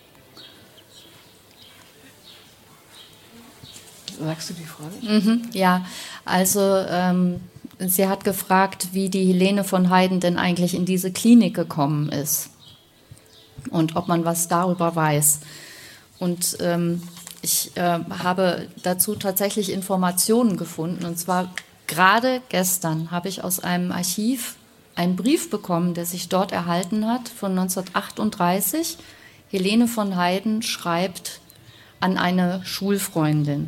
Sagst du die Frage? Ja, also sie hat gefragt, wie die Helene von Heyden denn eigentlich in diese Klinik gekommen ist und ob man was darüber weiß. Und ich habe dazu tatsächlich Informationen gefunden. Und zwar gerade gestern habe ich aus einem Archiv einen Brief bekommen, der sich dort erhalten hat, von 1938. Helene von Heyden schreibt an eine Schulfreundin.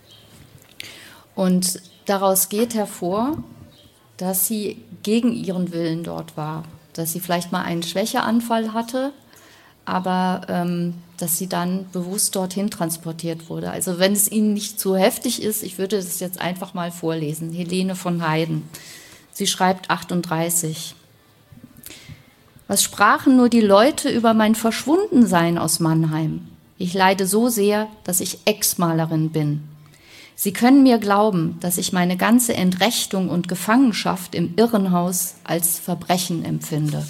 Und daraus geht hervor, dass sie gegen ihren Willen dort war, dass sie vielleicht mal einen Schwächeanfall hatte, aber dass sie dann bewusst dorthin transportiert wurde. Also wenn es Ihnen nicht zu heftig ist, ich würde das jetzt einfach mal vorlesen. Helene von Heyden. Sie schreibt 38. Was sprachen nur die Leute über mein Verschwundensein aus Mannheim? Ich leide so sehr, dass ich Ex-Malerin bin. Sie können mir glauben, dass ich meine ganze Entrechtung und Gefangenschaft im Irrenhaus als Verbrechen empfinde.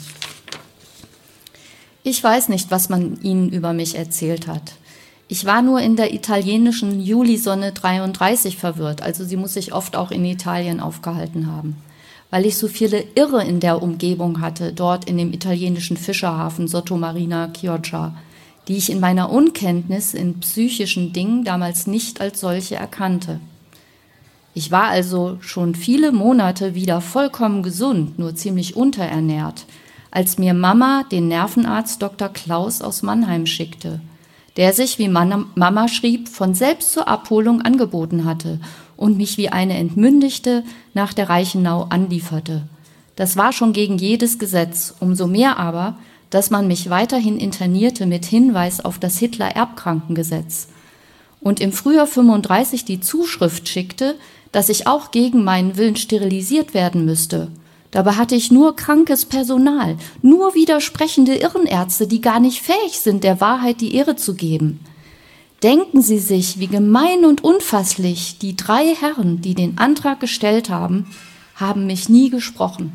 Ich weiß nicht, was man Ihnen über mich erzählt hat. Ich war nur in der italienischen Julisonne 33 verwirrt, also sie muss sich oft auch in Italien aufgehalten haben, weil ich so viele Irre in der Umgebung hatte, dort in dem italienischen Fischerhafen Sottomarina Chioggia, die ich in meiner Unkenntnis in psychischen Dingen damals nicht als solche erkannte. Ich war also schon viele Monate wieder vollkommen gesund, nur ziemlich unterernährt, als mir Mama den Nervenarzt Dr. Klaus aus Mannheim schickte, der sich, wie Mama schrieb, von selbst zur Abholung angeboten hatte und mich wie eine Entmündigte nach der Reichenau anlieferte. Das war schon gegen jedes Gesetz, umso mehr aber, dass man mich weiterhin internierte mit Hinweis auf das Hitler-Erbkrankengesetz und im Frühjahr 35 die Zuschrift schickte, dass ich auch gegen meinen Willen sterilisiert werden müsste. Dabei hatte ich nur krankes Personal, nur widersprechende Irrenärzte, die gar nicht fähig sind, der Wahrheit die Ehre zu geben. Denken Sie sich, wie gemein und unfasslich die 3 Herren, die den Antrag gestellt haben, haben mich nie gesprochen.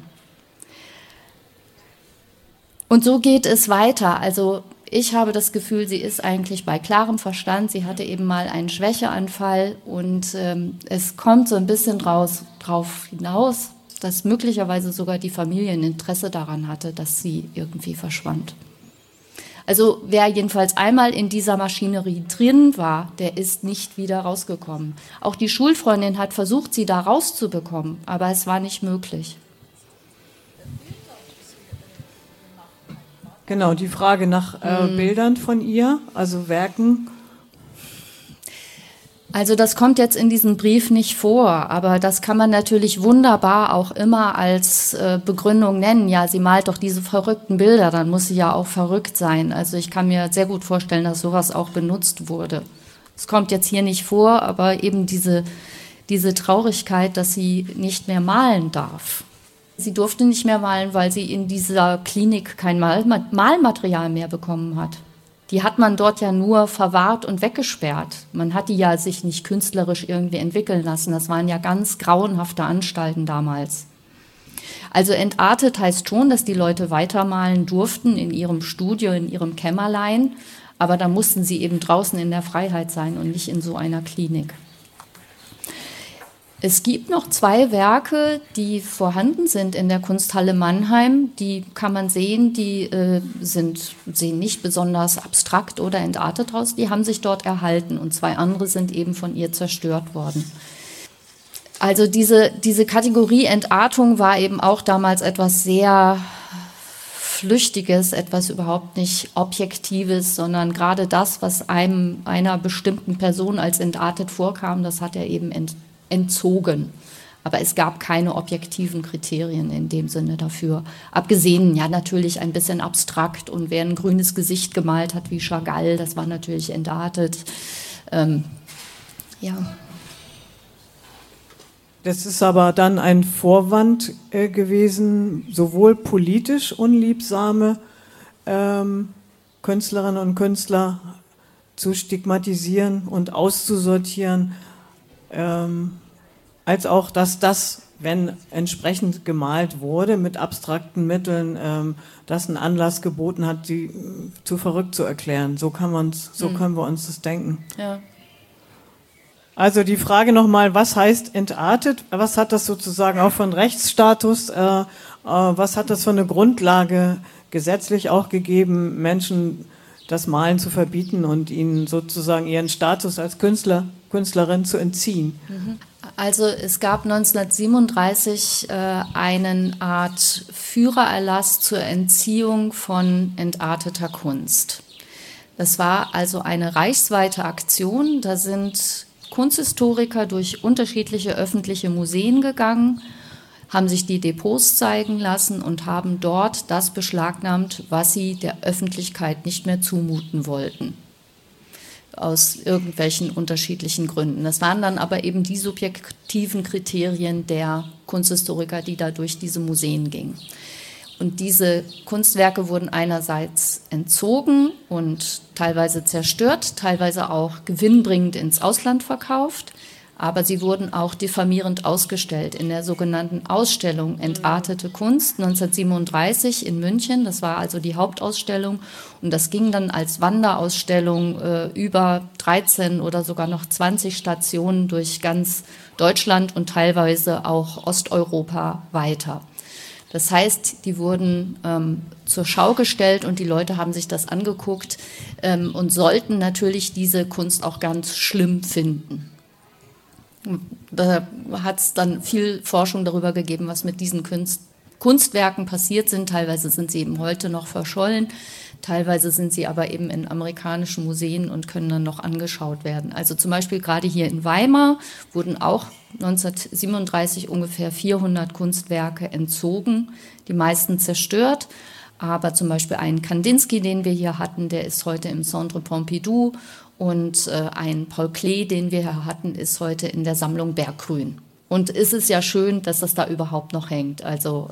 Und so geht es weiter. Also ich habe das Gefühl, sie ist eigentlich bei klarem Verstand. Sie hatte eben mal einen Schwächeanfall und es kommt so ein bisschen drauf hinaus, dass möglicherweise sogar die Familie ein Interesse daran hatte, dass sie irgendwie verschwand. Also wer jedenfalls einmal in dieser Maschinerie drin war, der ist nicht wieder rausgekommen. Auch die Schulfreundin hat versucht, sie da rauszubekommen, aber es war nicht möglich. Genau, die Frage nach Bildern von ihr, also Werken. Also das kommt jetzt in diesem Brief nicht vor, aber das kann man natürlich wunderbar auch immer als Begründung nennen. Ja, sie malt doch diese verrückten Bilder, dann muss sie ja auch verrückt sein. Also ich kann mir sehr gut vorstellen, dass sowas auch benutzt wurde. Es kommt jetzt hier nicht vor, aber eben diese Traurigkeit, dass sie nicht mehr malen darf. Sie durfte nicht mehr malen, weil sie in dieser Klinik kein Malmaterial mehr bekommen hat. Die hat man dort ja nur verwahrt und weggesperrt. Man hat die ja sich nicht künstlerisch irgendwie entwickeln lassen. Das waren ja ganz grauenhafte Anstalten damals. Also entartet heißt schon, dass die Leute weitermalen durften in ihrem Studio, in ihrem Kämmerlein. Aber da mussten sie eben draußen in der Freiheit sein und nicht in so einer Klinik. Es gibt noch 2 Werke, die vorhanden sind in der Kunsthalle Mannheim. Die kann man sehen, die sehen nicht besonders abstrakt oder entartet aus. Die haben sich dort erhalten und 2 andere sind eben von ihr zerstört worden. Also diese Kategorie Entartung war eben auch damals etwas sehr Flüchtiges, etwas überhaupt nicht Objektives, sondern gerade das, was einer bestimmten Person als entartet vorkam, das hat er eben entzogen. Aber es gab keine objektiven Kriterien in dem Sinne dafür. Abgesehen, ja, natürlich ein bisschen abstrakt. Und wer ein grünes Gesicht gemalt hat wie Chagall, das war natürlich entartet. Ja. Das ist aber dann ein Vorwand gewesen, sowohl politisch unliebsame Künstlerinnen und Künstler zu stigmatisieren und auszusortieren, als auch, dass das, wenn entsprechend gemalt wurde, mit abstrakten Mitteln, das einen Anlass geboten hat, die zu verrückt zu erklären. So können wir uns das denken. Ja. Also die Frage nochmal, was heißt entartet? Was hat das sozusagen auch von Rechtsstatus? Was hat das für eine Grundlage gesetzlich auch gegeben, Menschen das Malen zu verbieten und ihnen sozusagen ihren Status als Künstlerin zu entziehen? Also es gab 1937 eine Art Führererlass zur Entziehung von entarteter Kunst. Das war also eine reichsweite Aktion. Da sind Kunsthistoriker durch unterschiedliche öffentliche Museen gegangen, haben sich die Depots zeigen lassen und haben dort das beschlagnahmt, was sie der Öffentlichkeit nicht mehr zumuten wollten. Aus irgendwelchen unterschiedlichen Gründen. Das waren dann aber eben die subjektiven Kriterien der Kunsthistoriker, die da durch diese Museen gingen. Und diese Kunstwerke wurden einerseits entzogen und teilweise zerstört, teilweise auch gewinnbringend ins Ausland verkauft, aber sie wurden auch diffamierend ausgestellt in der sogenannten Ausstellung Entartete Kunst 1937 in München. Das war also die Hauptausstellung und das ging dann als Wanderausstellung über 13 oder sogar noch 20 Stationen durch ganz Deutschland und teilweise auch Osteuropa weiter. Das heißt, die wurden zur Schau gestellt und die Leute haben sich das angeguckt und sollten natürlich diese Kunst auch ganz schlimm finden. Da hat es dann viel Forschung darüber gegeben, was mit diesen Kunstwerken passiert sind. Teilweise sind sie eben heute noch verschollen, teilweise sind sie aber eben in amerikanischen Museen und können dann noch angeschaut werden. Also zum Beispiel gerade hier in Weimar wurden auch 1937 ungefähr 400 Kunstwerke entzogen, die meisten zerstört. Aber zum Beispiel einen Kandinsky, den wir hier hatten, der ist heute im Centre Pompidou. Und ein Paul Klee, den wir hier hatten, ist heute in der Sammlung Berggrün. Und es ist ja schön, dass das da überhaupt noch hängt. Also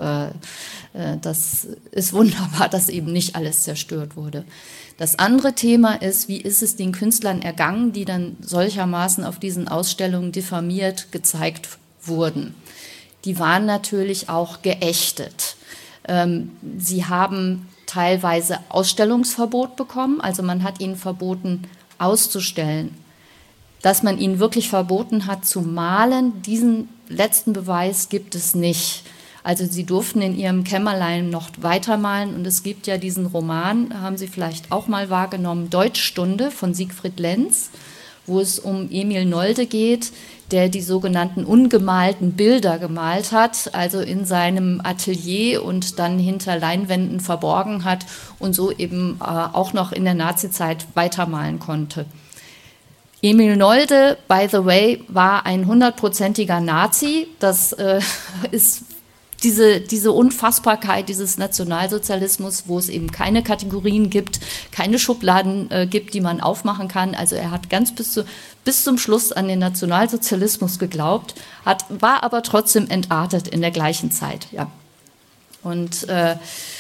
das ist wunderbar, dass eben nicht alles zerstört wurde. Das andere Thema ist, wie ist es den Künstlern ergangen, die dann solchermaßen auf diesen Ausstellungen diffamiert gezeigt wurden. Die waren natürlich auch geächtet. Sie haben teilweise Ausstellungsverbot bekommen, also man hat ihnen verboten, auszustellen. Dass man ihnen wirklich verboten hat zu malen, diesen letzten Beweis gibt es nicht. Also sie durften in ihrem Kämmerlein noch weitermalen und es gibt ja diesen Roman, haben Sie vielleicht auch mal wahrgenommen, Deutschstunde von Siegfried Lenz, wo es um Emil Nolde geht, der die sogenannten ungemalten Bilder gemalt hat, also in seinem Atelier und dann hinter Leinwänden verborgen hat und so eben auch noch in der Nazizeit weitermalen konnte. Emil Nolde, by the way, war ein 100%iger Nazi. Das ist diese Unfassbarkeit dieses Nationalsozialismus, wo es eben keine Kategorien gibt, keine Schubladen gibt, die man aufmachen kann. Also er hat ganz bis zum Schluss an den Nationalsozialismus geglaubt, war aber trotzdem entartet in der gleichen Zeit. Ja. Und er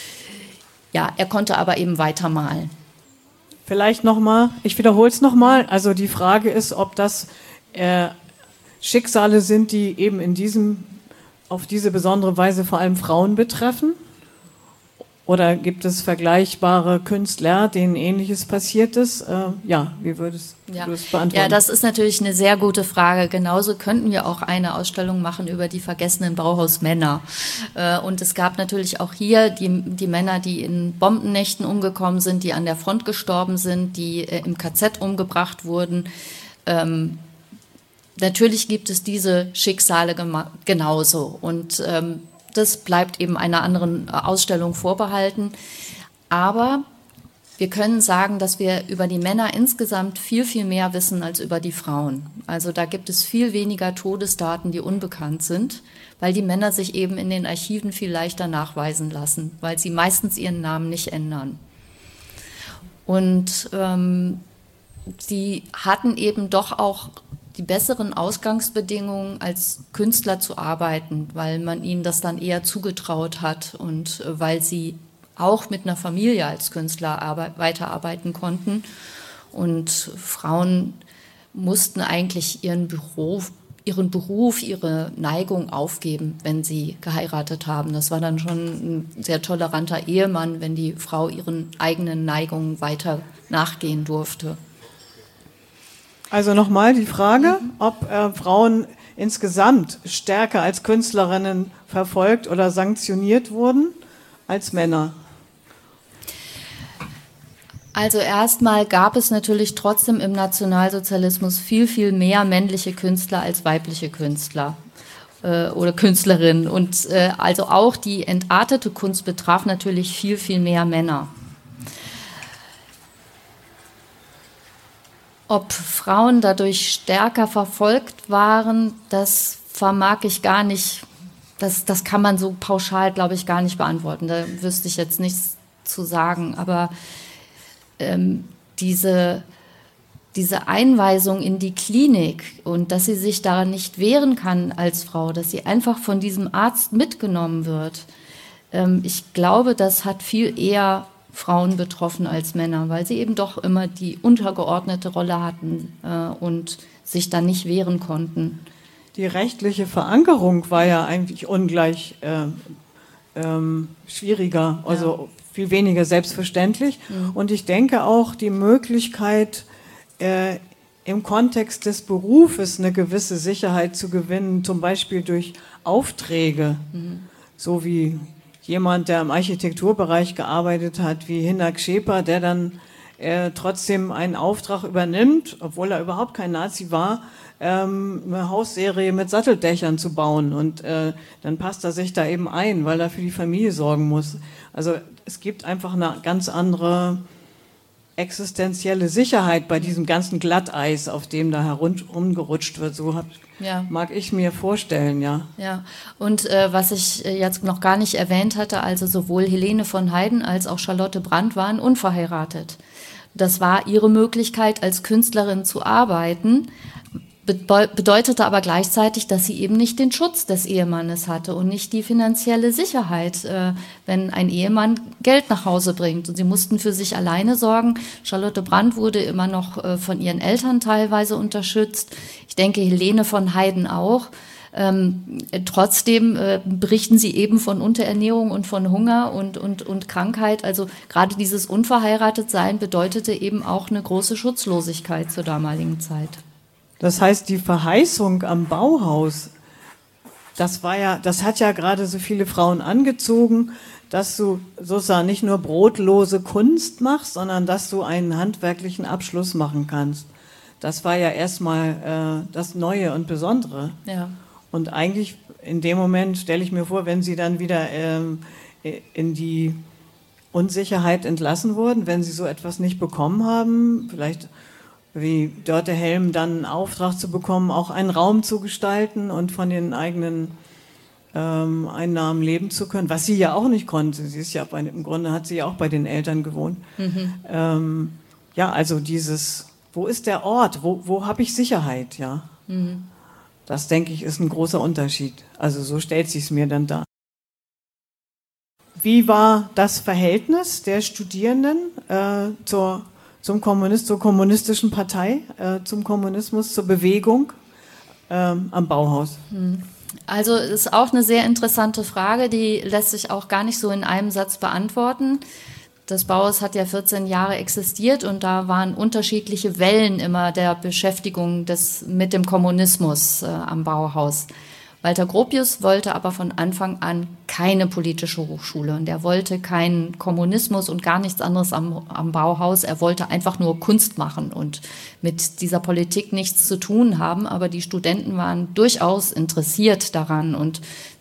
konnte aber eben weitermalen. Vielleicht nochmal, ich wiederhole es nochmal, also die Frage ist, ob das Schicksale sind, die eben auf diese besondere Weise vor allem Frauen betreffen? Oder gibt es vergleichbare Künstler, denen Ähnliches passiert ist? Wie würdest du das beantworten? Ja, das ist natürlich eine sehr gute Frage. Genauso könnten wir auch eine Ausstellung machen über die vergessenen Bauhausmänner. Und es gab natürlich auch hier die Männer, die in Bombennächten umgekommen sind, die an der Front gestorben sind, die im KZ umgebracht wurden. Natürlich gibt es diese Schicksale genauso. Und das bleibt eben einer anderen Ausstellung vorbehalten. Aber wir können sagen, dass wir über die Männer insgesamt viel, viel mehr wissen als über die Frauen. Also da gibt es viel weniger Todesdaten, die unbekannt sind, weil die Männer sich eben in den Archiven viel leichter nachweisen lassen, weil sie meistens ihren Namen nicht ändern. Und sie hatten eben doch auch die besseren Ausgangsbedingungen, als Künstler zu arbeiten, weil man ihnen das dann eher zugetraut hat und weil sie auch mit einer Familie als Künstler weiterarbeiten konnten. Und Frauen mussten eigentlich ihren Beruf, ihre Neigung aufgeben, wenn sie geheiratet haben. Das war dann schon ein sehr toleranter Ehemann, wenn die Frau ihren eigenen Neigungen weiter nachgehen durfte. Also nochmal die Frage, ob Frauen insgesamt stärker als Künstlerinnen verfolgt oder sanktioniert wurden als Männer. Also erstmal gab es natürlich trotzdem im Nationalsozialismus viel, viel mehr männliche Künstler als weibliche Künstler oder Künstlerinnen. Und also auch die entartete Kunst betraf natürlich viel, viel mehr Männer. Ob Frauen dadurch stärker verfolgt waren, das vermag ich gar nicht, das kann man so pauschal, glaube ich, gar nicht beantworten. Da wüsste ich jetzt nichts zu sagen. Aber diese Einweisung in die Klinik und dass sie sich daran nicht wehren kann als Frau, dass sie einfach von diesem Arzt mitgenommen wird, ich glaube, das hat viel eher Frauen betroffen als Männer, weil sie eben doch immer die untergeordnete Rolle hatten und sich dann nicht wehren konnten. Die rechtliche Verankerung war ja eigentlich ungleich schwieriger, also viel weniger selbstverständlich. Und ich denke auch, die Möglichkeit, im Kontext des Berufes eine gewisse Sicherheit zu gewinnen, zum Beispiel durch Aufträge, so wie jemand, der im Architekturbereich gearbeitet hat, wie Hinak Scheper, der dann trotzdem einen Auftrag übernimmt, obwohl er überhaupt kein Nazi war, eine Hausserie mit Satteldächern zu bauen. Und dann passt er sich da eben ein, weil er für die Familie sorgen muss. Also es gibt einfach eine ganz andere existenzielle Sicherheit bei diesem ganzen Glatteis, auf dem da herumgerutscht wird. So mag ich mir vorstellen, ja. Ja, und was ich jetzt noch gar nicht erwähnt hatte, also sowohl Helene von Heyden als auch Charlotte Brandt waren unverheiratet. Das war ihre Möglichkeit, als Künstlerin zu arbeiten, bedeutete aber gleichzeitig, dass sie eben nicht den Schutz des Ehemannes hatte und nicht die finanzielle Sicherheit, wenn ein Ehemann Geld nach Hause bringt. Und sie mussten für sich alleine sorgen. Charlotte Brandt wurde immer noch von ihren Eltern teilweise unterstützt. Ich denke, Helene von Heyden auch. Trotzdem berichten sie eben von Unterernährung und von Hunger und Krankheit. Also gerade dieses Unverheiratetsein bedeutete eben auch eine große Schutzlosigkeit zur damaligen Zeit. Das heißt, die Verheißung am Bauhaus, das hat ja gerade so viele Frauen angezogen, dass du sozusagen nicht nur brotlose Kunst machst, sondern dass du einen handwerklichen Abschluss machen kannst. Das war ja erstmal das Neue und Besondere. Ja. Und eigentlich in dem Moment stelle ich mir vor, wenn sie dann wieder in die Unsicherheit entlassen wurden, wenn sie so etwas nicht bekommen haben, vielleicht wie Dörte Helm dann einen Auftrag zu bekommen, auch einen Raum zu gestalten und von den eigenen Einnahmen leben zu können, was sie ja auch nicht konnte. Sie ist ja im Grunde hat sie ja auch bei den Eltern gewohnt. Also dieses, wo ist der Ort, wo habe ich Sicherheit, ja. Das, denke ich, ist ein großer Unterschied. Also so stellt sich es mir dann dar. Wie war das Verhältnis der Studierenden zur kommunistischen Partei, zum Kommunismus, zur Bewegung am Bauhaus? Also ist auch eine sehr interessante Frage, die lässt sich auch gar nicht so in einem Satz beantworten. Das Bauhaus hat ja 14 Jahre existiert und da waren unterschiedliche Wellen immer der Beschäftigung mit dem Kommunismus am Bauhaus. Walter Gropius wollte aber von Anfang an keine politische Hochschule und er wollte keinen Kommunismus und gar nichts anderes am Bauhaus. Er wollte einfach nur Kunst machen und mit dieser Politik nichts zu tun haben, aber die Studenten waren durchaus interessiert daran und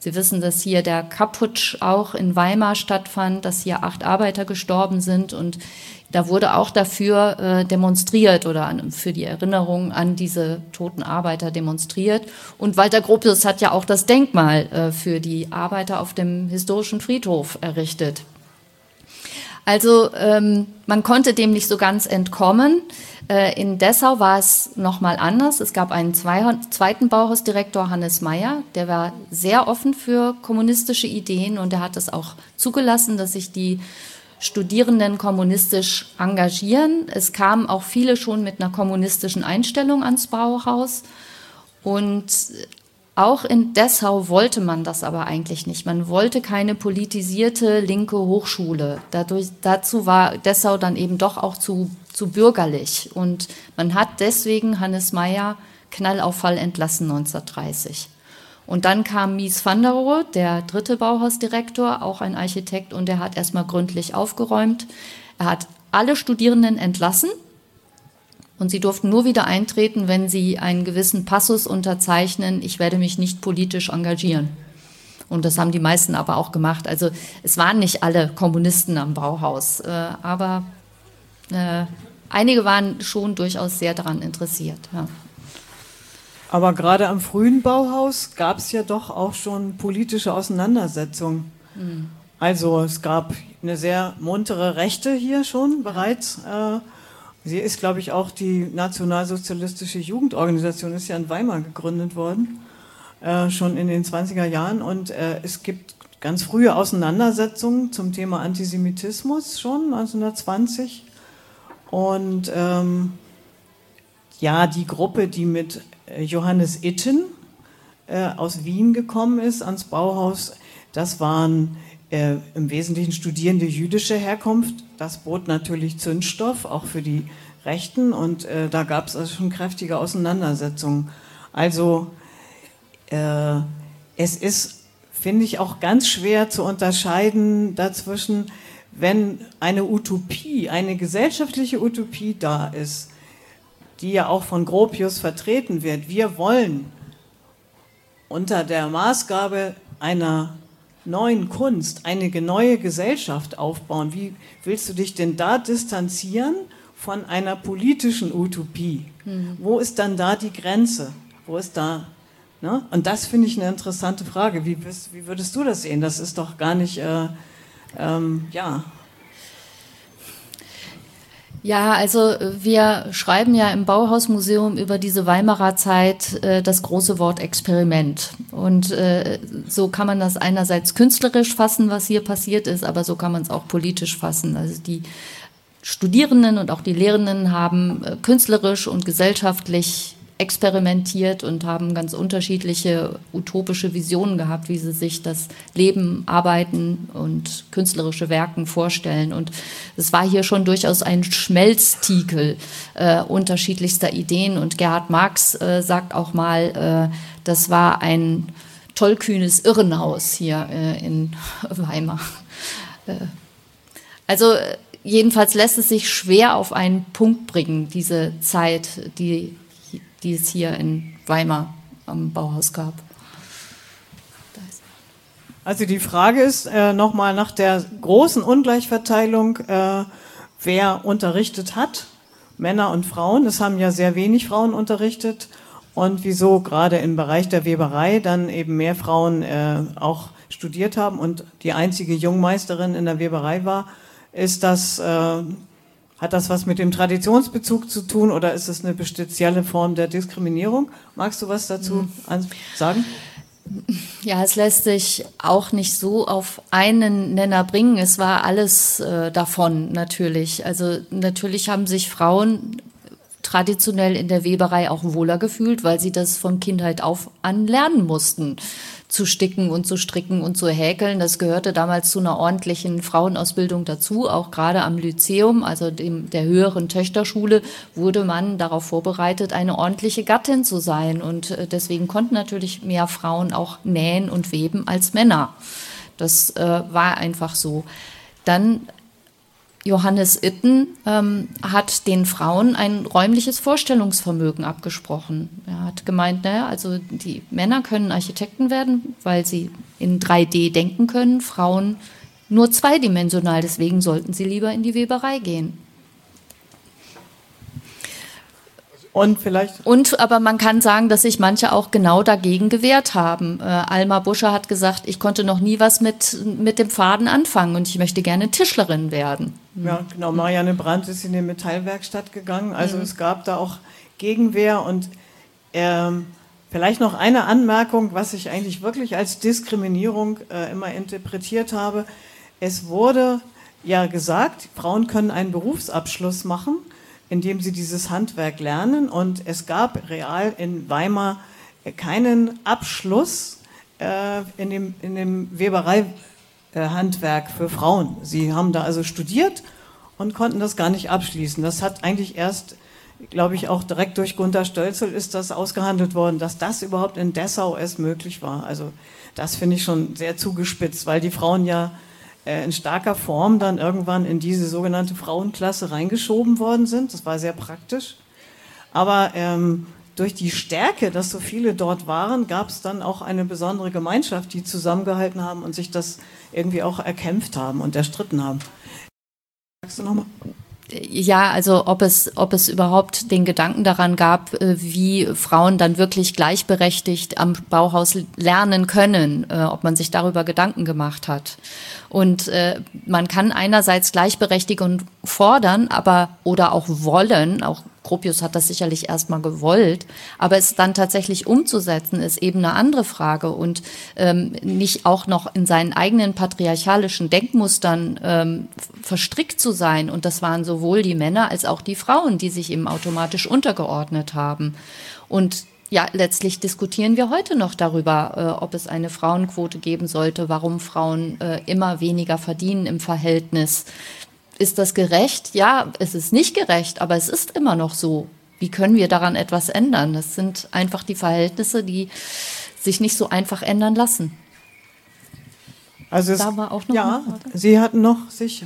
Sie wissen, dass hier der Kapp-Putsch auch in Weimar stattfand, dass hier 8 Arbeiter gestorben sind und da wurde auch dafür demonstriert oder für die Erinnerung an diese toten Arbeiter demonstriert. Und Walter Gropius hat ja auch das Denkmal für die Arbeiter auf dem historischen Friedhof errichtet. Also man konnte dem nicht so ganz entkommen. In Dessau war es nochmal anders. Es gab einen zweiten Bauhausdirektor, Hannes Meyer, der war sehr offen für kommunistische Ideen und der hat es auch zugelassen, dass sich die Studierenden kommunistisch engagieren. Es kamen auch viele schon mit einer kommunistischen Einstellung ans Bauhaus. Und auch in Dessau wollte man das aber eigentlich nicht. Man wollte keine politisierte linke Hochschule. Dazu war Dessau dann eben doch auch zu bürgerlich. Und man hat deswegen Hannes Meyer Knallauffall entlassen 1930. Und dann kam Mies van der Rohe, der 3. Bauhausdirektor, auch ein Architekt, und der hat erstmal gründlich aufgeräumt. Er hat alle Studierenden entlassen und sie durften nur wieder eintreten, wenn sie einen gewissen Passus unterzeichnen: Ich werde mich nicht politisch engagieren. Und das haben die meisten aber auch gemacht. Also es waren nicht alle Kommunisten am Bauhaus, aber einige waren schon durchaus sehr daran interessiert. Ja. Aber gerade am frühen Bauhaus gab es ja doch auch schon politische Auseinandersetzungen. Mhm. Also es gab eine sehr muntere Rechte hier schon bereits. Sie ist, glaube ich, auch die nationalsozialistische Jugendorganisation, ist ja in Weimar gegründet worden, schon in den 20er Jahren. Und es gibt ganz frühe Auseinandersetzungen zum Thema Antisemitismus schon 1920. Und ja, die Gruppe, die mit Johannes Itten aus Wien gekommen ist ans Bauhaus, das waren im Wesentlichen Studierende jüdischer Herkunft. Das bot natürlich Zündstoff, auch für die Rechten, und da gab es also schon kräftige Auseinandersetzungen. Also es ist, finde ich, auch ganz schwer zu unterscheiden dazwischen, wenn eine Utopie, eine gesellschaftliche Utopie da ist, die ja auch von Gropius vertreten wird. Wir wollen unter der Maßgabe einer neuen Kunst eine neue Gesellschaft aufbauen. Wie willst du dich denn da distanzieren von einer politischen Utopie? Wo ist dann da die Grenze? Wo ist da? Ne? Und das finde ich eine interessante Frage. Wie würdest du das sehen? Das ist doch gar nicht, ja. Ja, also wir schreiben ja im Bauhausmuseum über diese Weimarer Zeit das große Wort Experiment. Und so kann man das einerseits künstlerisch fassen, was hier passiert ist, aber so kann man es auch politisch fassen. Also die Studierenden und auch die Lehrenden haben künstlerisch und gesellschaftlich experimentiert und haben ganz unterschiedliche utopische Visionen gehabt, wie sie sich das Leben, Arbeiten und künstlerische Werken vorstellen. Und es war hier schon durchaus ein Schmelztiegel unterschiedlichster Ideen. Und Gerhard Marx sagt auch mal, das war ein tollkühnes Irrenhaus hier in Weimar. Also jedenfalls lässt es sich schwer auf einen Punkt bringen, diese Zeit, die es hier in Weimar am Bauhaus gab. Also die Frage ist nochmal nach der großen Ungleichverteilung, wer unterrichtet hat, Männer und Frauen. Es haben ja sehr wenig Frauen unterrichtet. Und wieso gerade im Bereich der Weberei dann eben mehr Frauen auch studiert haben und die einzige Jungmeisterin in der Weberei war, ist das... Hat das was mit dem Traditionsbezug zu tun oder ist es eine spezielle Form der Diskriminierung? Magst du was dazu sagen? Ja, es lässt sich auch nicht so auf einen Nenner bringen. Es war alles davon natürlich. Also natürlich haben sich Frauen traditionell in der Weberei auch wohler gefühlt, weil sie das von Kindheit auf an lernen mussten. Zu sticken und zu stricken und zu häkeln. Das gehörte damals zu einer ordentlichen Frauenausbildung dazu. Auch gerade am Lyzeum, also der höheren Töchterschule, wurde man darauf vorbereitet, eine ordentliche Gattin zu sein. Und deswegen konnten natürlich mehr Frauen auch nähen und weben als Männer. Das war einfach so. Dann Johannes Itten hat den Frauen ein räumliches Vorstellungsvermögen abgesprochen. Er hat gemeint, naja, also die Männer können Architekten werden, weil sie in 3D denken können, Frauen nur zweidimensional, deswegen sollten sie lieber in die Weberei gehen. Aber man kann sagen, dass sich manche auch genau dagegen gewehrt haben. Alma Buscher hat gesagt, ich konnte noch nie was mit dem Faden anfangen und ich möchte gerne Tischlerin werden. Ja, genau. Marianne Brandt ist in die Metallwerkstatt gegangen. Also es gab da auch Gegenwehr. Und vielleicht noch eine Anmerkung, was ich eigentlich wirklich als Diskriminierung immer interpretiert habe. Es wurde ja gesagt, Frauen können einen Berufsabschluss machen, indem sie dieses Handwerk lernen. Und es gab real in Weimar keinen Abschluss in dem Webereihandwerk für Frauen. Sie haben da also studiert und konnten das gar nicht abschließen. Das hat eigentlich erst, glaube ich, auch direkt durch Gunther Stölzel ist das ausgehandelt worden, dass das überhaupt in Dessau erst möglich war. Also das finde ich schon sehr zugespitzt, weil die Frauen ja in starker Form dann irgendwann in diese sogenannte Frauenklasse reingeschoben worden sind. Das war sehr praktisch. Aber durch die Stärke, dass so viele dort waren, gab es dann auch eine besondere Gemeinschaft, die zusammengehalten haben und sich das irgendwie auch erkämpft haben und erstritten haben. Sagst du nochmal? Ja, also ob es überhaupt den Gedanken daran gab, wie Frauen dann wirklich gleichberechtigt am Bauhaus lernen können, ob man sich darüber Gedanken gemacht hat. Und man kann einerseits Gleichberechtigung fordern, oder auch wollen, auch Gropius hat das sicherlich erstmal gewollt, aber es dann tatsächlich umzusetzen, ist eben eine andere Frage und nicht auch noch in seinen eigenen patriarchalischen Denkmustern verstrickt zu sein. Und das waren sowohl die Männer als auch die Frauen, die sich eben automatisch untergeordnet haben. Und ja, letztlich diskutieren wir heute noch darüber, ob es eine Frauenquote geben sollte, warum Frauen immer weniger verdienen im Verhältnis. Ist das gerecht? Ja, es ist nicht gerecht, aber es ist immer noch so. Wie können wir daran etwas ändern? Das sind einfach die Verhältnisse, die sich nicht so einfach ändern lassen. Also da war auch noch ja, Sie hatten noch sicher.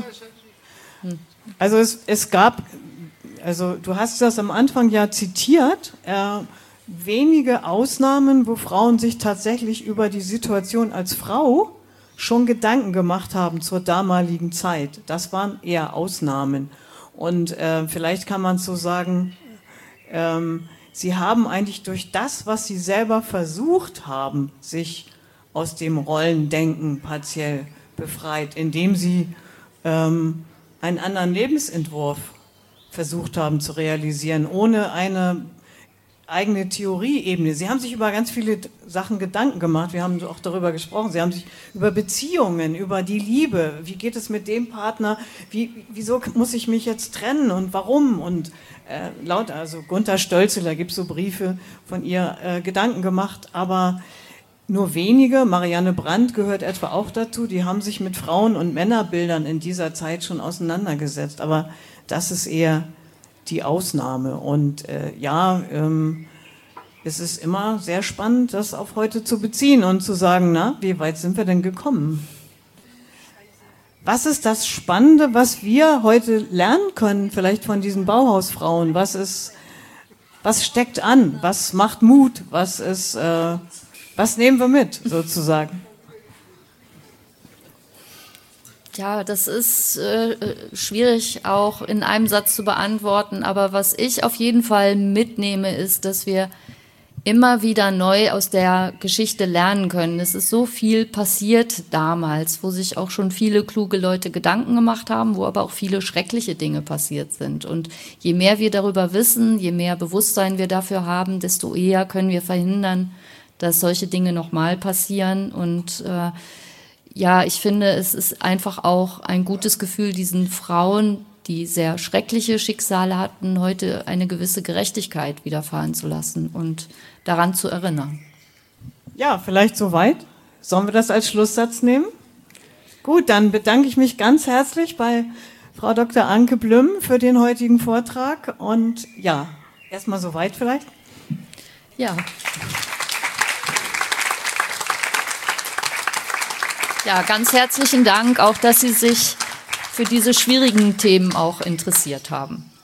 Also es gab, also du hast das am Anfang ja zitiert, wenige Ausnahmen, wo Frauen sich tatsächlich über die Situation als Frau schon Gedanken gemacht haben zur damaligen Zeit. Das waren eher Ausnahmen. Und vielleicht kann man so sagen, sie haben eigentlich durch das, was sie selber versucht haben, sich aus dem Rollendenken partiell befreit, indem sie einen anderen Lebensentwurf versucht haben zu realisieren, ohne eine eigene Theorieebene. Sie haben sich über ganz viele Sachen Gedanken gemacht, wir haben auch darüber gesprochen, Sie haben sich über Beziehungen, über die Liebe, wie geht es mit dem Partner, wieso muss ich mich jetzt trennen und warum und also Gunther Stölzel, da gibt es so Briefe von ihr, Gedanken gemacht, aber nur wenige, Marianne Brandt gehört etwa auch dazu, die haben sich mit Frauen- und Männerbildern in dieser Zeit schon auseinandergesetzt, aber das ist eher die Ausnahme. Und es ist immer sehr spannend, das auf heute zu beziehen und zu sagen, na, wie weit sind wir denn gekommen? Was ist das Spannende, was wir heute lernen können, vielleicht von diesen Bauhausfrauen? Was steckt an? Was macht Mut? Was nehmen wir mit, sozusagen? Ja, das ist schwierig auch in einem Satz zu beantworten, aber was ich auf jeden Fall mitnehme, ist, dass wir immer wieder neu aus der Geschichte lernen können. Es ist so viel passiert damals, wo sich auch schon viele kluge Leute Gedanken gemacht haben, wo aber auch viele schreckliche Dinge passiert sind. Und je mehr wir darüber wissen, je mehr Bewusstsein wir dafür haben, desto eher können wir verhindern, dass solche Dinge nochmal passieren. Und ja, ich finde, es ist einfach auch ein gutes Gefühl, diesen Frauen, die sehr schreckliche Schicksale hatten, heute eine gewisse Gerechtigkeit widerfahren zu lassen und daran zu erinnern. Ja, vielleicht soweit. Sollen wir das als Schlusssatz nehmen? Gut, dann bedanke ich mich ganz herzlich bei Frau Dr. Anke Blüm für den heutigen Vortrag. Und ja, erstmal soweit vielleicht. Ja. Ja, ganz herzlichen Dank, auch dass Sie sich für diese schwierigen Themen auch interessiert haben.